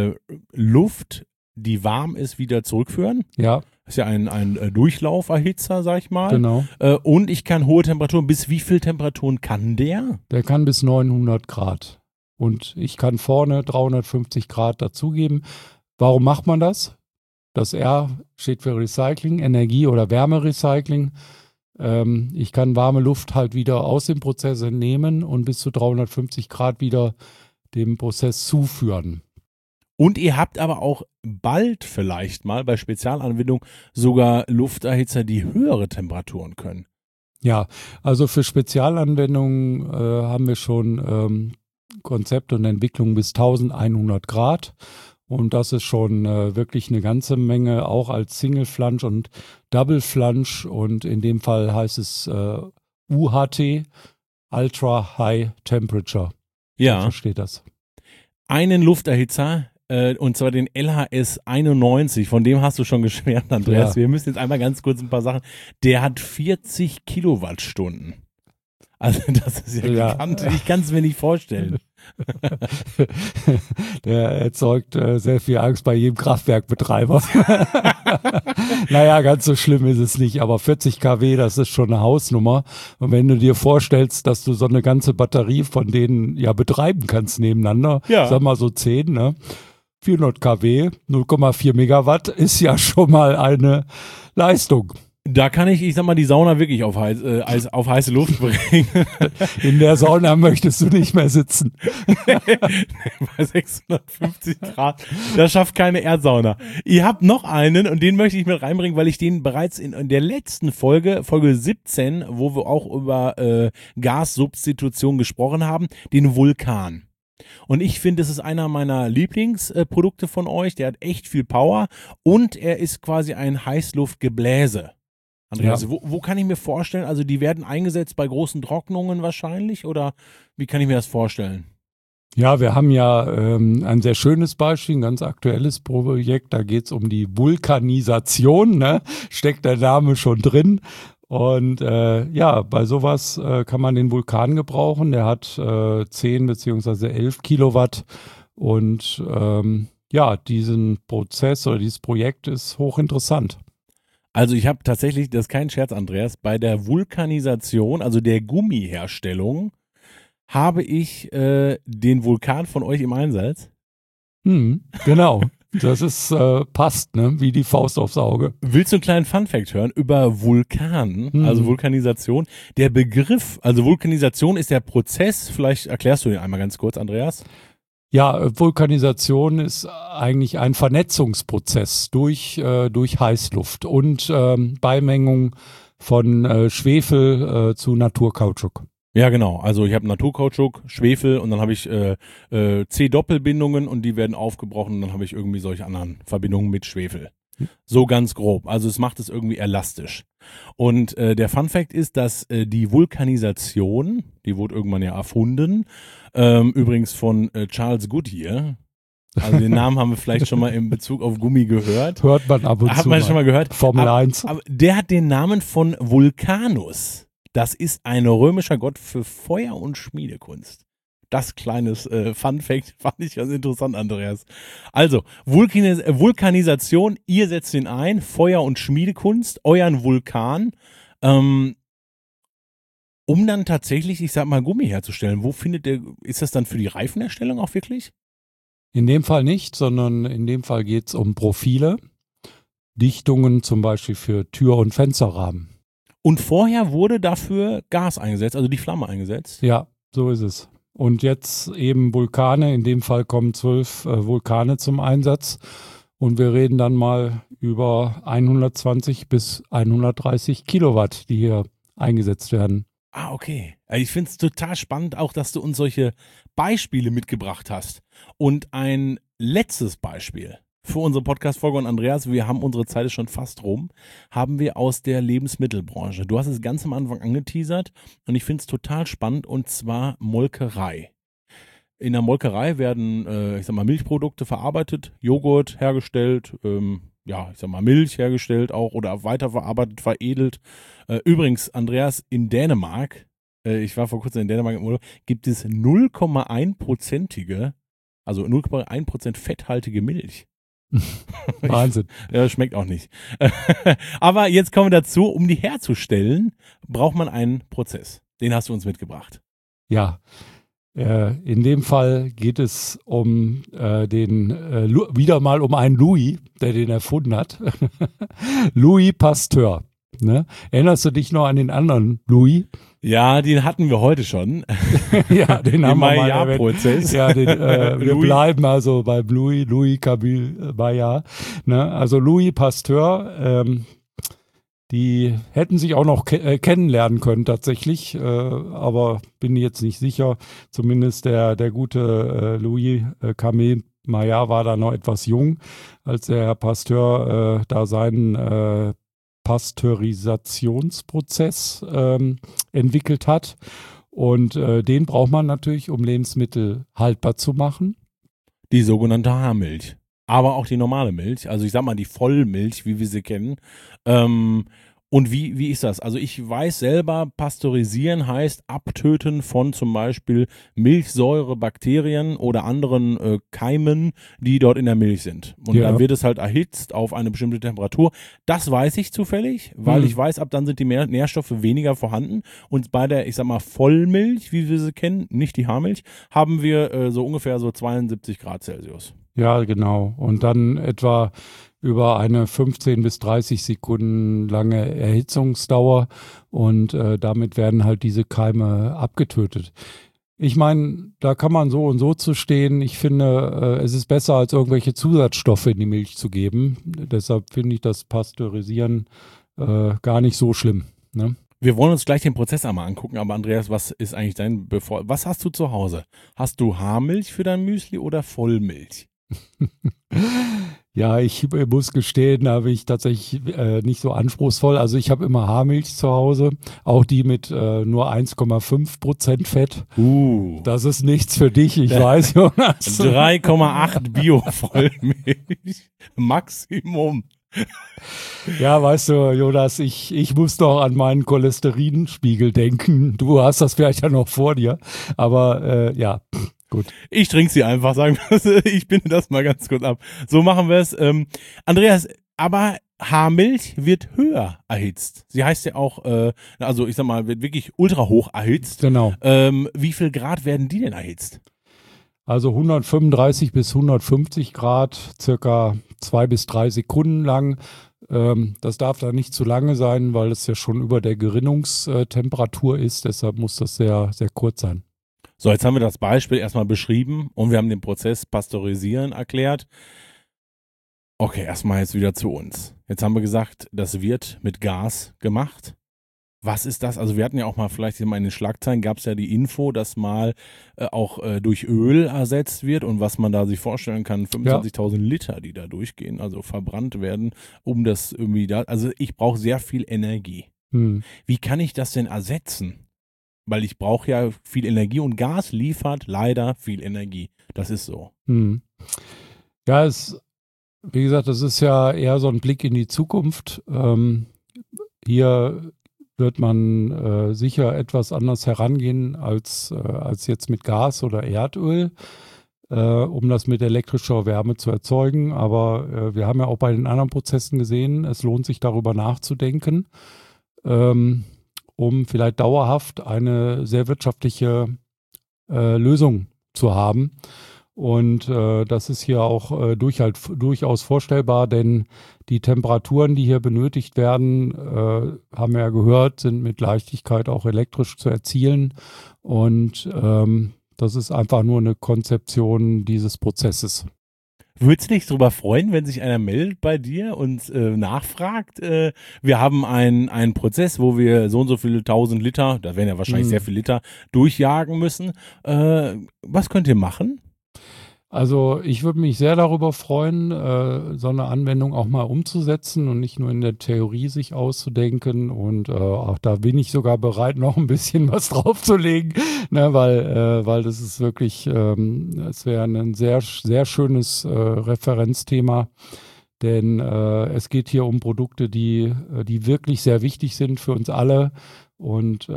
Luft, die warm ist, wieder zurückführen. Ja, Das ist ja ein Durchlauferhitzer, sag ich mal. genau. Und ich kann hohe Temperaturen. Bis wie viel Temperaturen kann der? Der kann bis 900 Grad. Und ich kann vorne 350 Grad dazugeben. Warum macht man das? Das R steht für Recycling, Energie- oder Wärmerecycling. Ich kann warme Luft halt wieder aus dem Prozess entnehmen und bis zu 350 Grad wieder dem Prozess zuführen. Und ihr habt aber auch bald vielleicht mal bei Spezialanwendungen sogar Lufterhitzer, die höhere Temperaturen können. Ja, also für Spezialanwendungen haben wir schon Konzept und Entwicklung bis 1100 Grad. Und das ist schon wirklich eine ganze Menge, auch als Single Flange und Double Flange. Und in dem Fall heißt es UHT, Ultra High Temperature. Ja. So steht das. Einen Lufterhitzer, und zwar den LHS 91, von dem hast du schon geschwärmt, Andreas. Ja. Wir müssen jetzt einmal ganz kurz ein paar Sachen. Der hat 40 Kilowattstunden. Also das ist ja gigantisch. Ich kann es mir nicht vorstellen. Der erzeugt sehr viel Angst bei jedem Kraftwerkbetreiber. Naja, ganz so schlimm ist es nicht, aber 40 kW, das ist schon eine Hausnummer. Und wenn du dir vorstellst, dass du so eine ganze Batterie von denen ja betreiben kannst nebeneinander, sag mal so 10, ne? 400 kW, 0,4 Megawatt ist ja schon mal eine Leistung. Da kann ich sag mal, die Sauna wirklich auf heiße Luft bringen. In der Sauna möchtest du nicht mehr sitzen. Bei 650 Grad. Das schafft keine Erdsauna. Ihr habt noch einen und den möchte ich mit reinbringen, weil ich den bereits in der letzten Folge 17, wo wir auch über Gassubstitution gesprochen haben, den Vulkan. Und ich finde, es ist einer meiner Lieblingsprodukte von euch. Der hat echt viel Power und er ist quasi ein Heißluftgebläse. Andreas, Ja. wo kann ich mir vorstellen, also die werden eingesetzt bei großen Trocknungen wahrscheinlich oder wie kann ich mir das vorstellen? Ja, wir haben ja ein sehr schönes Beispiel, ein ganz aktuelles Projekt. Da geht es um die Vulkanisation, ne? Steckt der Name schon drin. Und ja, bei sowas kann man den Vulkan gebrauchen. Der hat 10 beziehungsweise 11 Kilowatt. Und ja, diesen Prozess oder dieses Projekt ist hochinteressant. Also ich habe tatsächlich, das ist kein Scherz, Andreas, bei der Vulkanisation, also der Gummiherstellung, habe ich den Vulkan von euch im Einsatz. Genau. Das ist passt, ne? Wie die Faust aufs Auge. Willst du einen kleinen Funfact hören über Vulkan, also Vulkanisation? Der Begriff, also Vulkanisation ist der Prozess, vielleicht erklärst du den einmal ganz kurz, Andreas. Ja, Vulkanisation ist eigentlich ein Vernetzungsprozess durch Heißluft und Beimengung von Schwefel zu Naturkautschuk. Ja, genau. Also ich habe Naturkautschuk, Schwefel und dann habe ich C-Doppelbindungen und die werden aufgebrochen und dann habe ich irgendwie solche anderen Verbindungen mit Schwefel. So ganz grob. Also es macht es irgendwie elastisch. Und der Fun Fact ist, dass die Vulkanisation, die wurde irgendwann ja erfunden, übrigens von Charles Goodyear. Also den Namen haben wir vielleicht schon mal in Bezug auf Gummi gehört. Hört man ab und zu. Hat man schon mal gehört. Formel 1. Aber der hat den Namen von Vulcanus. Das ist ein römischer Gott für Feuer und Schmiedekunst. Das kleines Fun Fact fand ich ganz interessant, Andreas. Also, Vulkanisation, ihr setzt ihn ein, Feuer- und Schmiedekunst, euren Vulkan, um dann tatsächlich, ich sag mal, Gummi herzustellen. Wo findet ihr, ist das dann für die Reifenerstellung auch wirklich? In dem Fall nicht, sondern in dem Fall geht es um Profile, Dichtungen zum Beispiel für Tür- und Fensterrahmen. Und vorher wurde dafür Gas eingesetzt, also die Flamme eingesetzt? Ja, so ist es. Und jetzt eben Vulkane, in dem Fall kommen 12 Vulkane zum Einsatz. Und wir reden dann mal über 120 bis 130 Kilowatt, die hier eingesetzt werden. Ah, okay. Ich finde es total spannend auch, dass du uns solche Beispiele mitgebracht hast. Und ein letztes Beispiel für unsere Podcast-Folge, und Andreas, wir haben unsere Zeit schon fast rum, haben wir aus der Lebensmittelbranche. Du hast es ganz am Anfang angeteasert und ich finde es total spannend, und zwar Molkerei. In der Molkerei werden, ich sag mal, Milchprodukte verarbeitet, Joghurt hergestellt, Milch hergestellt auch oder weiterverarbeitet, veredelt. Übrigens, Andreas, in Dänemark, ich war vor kurzem in Dänemark im Urlaub, gibt es 0,1%, also 0,1% fetthaltige Milch. Wahnsinn. Ja, schmeckt auch nicht. Aber jetzt kommen wir dazu, um die herzustellen, braucht man einen Prozess. Den hast du uns mitgebracht. Ja, in dem Fall geht es um wieder mal um einen Louis, der den erfunden hat. Louis Pasteur. Ne? Erinnerst du dich noch an den anderen Louis? Ja, den hatten wir heute schon. Ja, den haben wir mal Maillard-Prozess. Ja, wir bleiben also bei Louis Camille Maillard. Ne? Also Louis Pasteur, die hätten sich auch noch kennenlernen können tatsächlich, aber bin jetzt nicht sicher. Zumindest der gute Louis Camille Maillard war da noch etwas jung, als der Herr Pasteur da seinen Pasteurisationsprozess entwickelt hat. Und den braucht man natürlich, um Lebensmittel haltbar zu machen. Die sogenannte Haarmilch. Aber auch die normale Milch, also ich sag mal die Vollmilch, wie wir sie kennen. Und wie ist das? Also ich weiß selber, pasteurisieren heißt Abtöten von zum Beispiel Milchsäure, Bakterien oder anderen Keimen, die dort in der Milch sind. Und dann wird es halt erhitzt auf eine bestimmte Temperatur. Das weiß ich zufällig, weil ich weiß, ab dann sind die Nährstoffe weniger vorhanden. Und bei der, ich sag mal, Vollmilch, wie wir sie kennen, nicht die Haarmilch, haben wir so ungefähr so 72 Grad Celsius. Ja, genau. Und dann etwa über eine 15 bis 30 Sekunden lange Erhitzungsdauer und damit werden halt diese Keime abgetötet. Ich meine, da kann man so und so zu stehen. Ich finde, es ist besser, als irgendwelche Zusatzstoffe in die Milch zu geben. Deshalb finde ich das Pasteurisieren gar nicht so schlimm. Ne? Wir wollen uns gleich den Prozess einmal angucken, aber Andreas, was ist eigentlich was hast du zu Hause? Hast du Haarmilch für dein Müsli oder Vollmilch? Ja, ich muss gestehen, da bin ich tatsächlich nicht so anspruchsvoll. Also ich habe immer Haarmilch zu Hause, auch die mit nur 1,5% Fett. Das ist nichts für dich, ich weiß, Jonas. 3,8 Bio-Vollmilch. Maximum. Ja, weißt du, Jonas, ich muss doch an meinen Cholesterinspiegel denken. Du hast das vielleicht ja noch vor dir, aber ja. Gut. Ich trinke sie einfach, sagen wir. Ich binde das mal ganz kurz ab. So machen wir es. Andreas, aber Haarmilch wird höher erhitzt. Sie heißt ja auch, also ich sag mal, wird wirklich ultra hoch erhitzt. Genau. Wie viel Grad werden die denn erhitzt? Also 135 bis 150 Grad, circa 2 bis 3 Sekunden lang. Das darf da nicht zu lange sein, weil es ja schon über der Gerinnungstemperatur ist. Deshalb muss das sehr, sehr kurz sein. So, jetzt haben wir das Beispiel erstmal beschrieben und wir haben den Prozess Pasteurisieren erklärt. Okay, erstmal jetzt wieder zu uns. Jetzt haben wir gesagt, das wird mit Gas gemacht. Was ist das? Also wir hatten ja auch mal vielleicht in den Schlagzeilen gab es ja die Info, dass mal auch durch Öl ersetzt wird und was man da sich vorstellen kann, 25.000 Liter, die da durchgehen, also verbrannt werden, um das irgendwie da, also ich brauche sehr viel Energie. Wie kann ich das denn ersetzen? Weil ich brauche ja viel Energie und Gas liefert leider viel Energie. Das ist so. Ja, wie gesagt, das ist ja eher so ein Blick in die Zukunft. Hier wird man sicher etwas anders herangehen als jetzt mit Gas oder Erdöl, um das mit elektrischer Wärme zu erzeugen. Aber wir haben ja auch bei den anderen Prozessen gesehen, es lohnt sich darüber nachzudenken, um vielleicht dauerhaft eine sehr wirtschaftliche Lösung zu haben. Und das ist hier auch durchaus vorstellbar, denn die Temperaturen, die hier benötigt werden, haben wir ja gehört, sind mit Leichtigkeit auch elektrisch zu erzielen. Und das ist einfach nur eine Konzeption dieses Prozesses. Würdest du dich darüber freuen, wenn sich einer meldet bei dir und nachfragt? Wir haben einen Prozess, wo wir so und so viele 1000 Liter, da werden ja wahrscheinlich sehr viele Liter, durchjagen müssen. Was könnt ihr machen? Also ich würde mich sehr darüber freuen, so eine Anwendung auch mal umzusetzen und nicht nur in der Theorie sich auszudenken. Und auch da bin ich sogar bereit, noch ein bisschen was draufzulegen, ne, weil das ist wirklich, es wäre ein sehr, sehr schönes Referenzthema. Denn es geht hier um Produkte, die wirklich sehr wichtig sind für uns alle und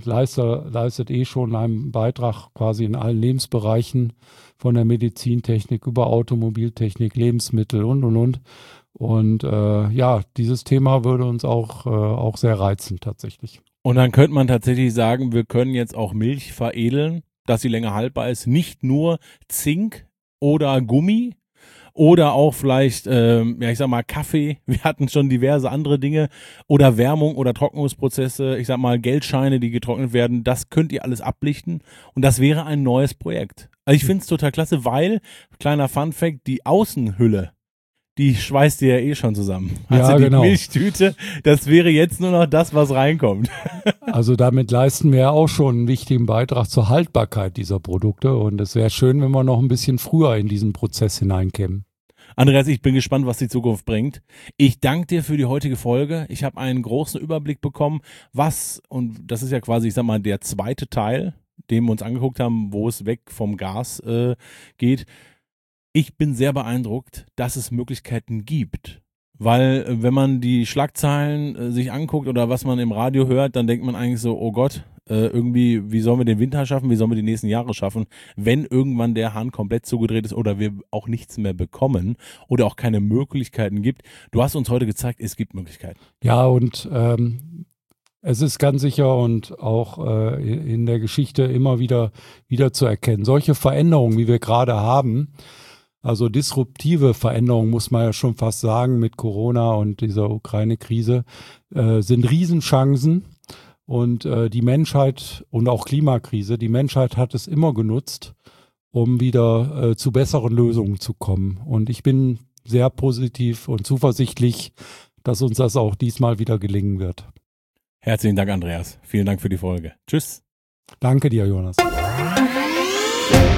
leistet schon einen Beitrag quasi in allen Lebensbereichen, von der Medizintechnik über Automobiltechnik, Lebensmittel und. Und ja, dieses Thema würde uns auch sehr reizen tatsächlich. Und dann könnte man tatsächlich sagen, wir können jetzt auch Milch veredeln, dass sie länger haltbar ist. Nicht nur Zink oder Gummi oder auch vielleicht, ich sag mal, Kaffee. Wir hatten schon diverse andere Dinge oder Wärmung oder Trocknungsprozesse. Ich sag mal, Geldscheine, die getrocknet werden. Das könnt ihr alles ablichten. Und das wäre ein neues Projekt. Also ich finde es total klasse, weil, kleiner Funfact, die Außenhülle, die schweißt ihr ja eh schon zusammen. Also ja, die genau. Milchtüte, das wäre jetzt nur noch das, was reinkommt. Also damit leisten wir ja auch schon einen wichtigen Beitrag zur Haltbarkeit dieser Produkte. Und es wäre schön, wenn wir noch ein bisschen früher in diesen Prozess hineinkämen. Andreas, ich bin gespannt, was die Zukunft bringt. Ich danke dir für die heutige Folge. Ich habe einen großen Überblick bekommen, und das ist ja quasi, ich sag mal, der zweite Teil, den wir uns angeguckt haben, wo es weg vom Gas geht. Ich bin sehr beeindruckt, dass es Möglichkeiten gibt. Weil wenn man die Schlagzeilen sich anguckt oder was man im Radio hört, dann denkt man eigentlich so, oh Gott, irgendwie, wie sollen wir den Winter schaffen, wie sollen wir die nächsten Jahre schaffen, wenn irgendwann der Hahn komplett zugedreht ist oder wir auch nichts mehr bekommen oder auch keine Möglichkeiten gibt. Du hast uns heute gezeigt, es gibt Möglichkeiten. Ja, und es ist ganz sicher und auch in der Geschichte immer wieder zu erkennen. Solche Veränderungen, wie wir gerade haben, also disruptive Veränderungen, muss man ja schon fast sagen, mit Corona und dieser Ukraine-Krise, sind Riesenchancen. Und die Menschheit und auch Klimakrise, die Menschheit hat es immer genutzt, um wieder zu besseren Lösungen zu kommen. Und ich bin sehr positiv und zuversichtlich, dass uns das auch diesmal wieder gelingen wird. Herzlichen Dank, Andreas. Vielen Dank für die Folge. Tschüss. Danke dir, Jonas.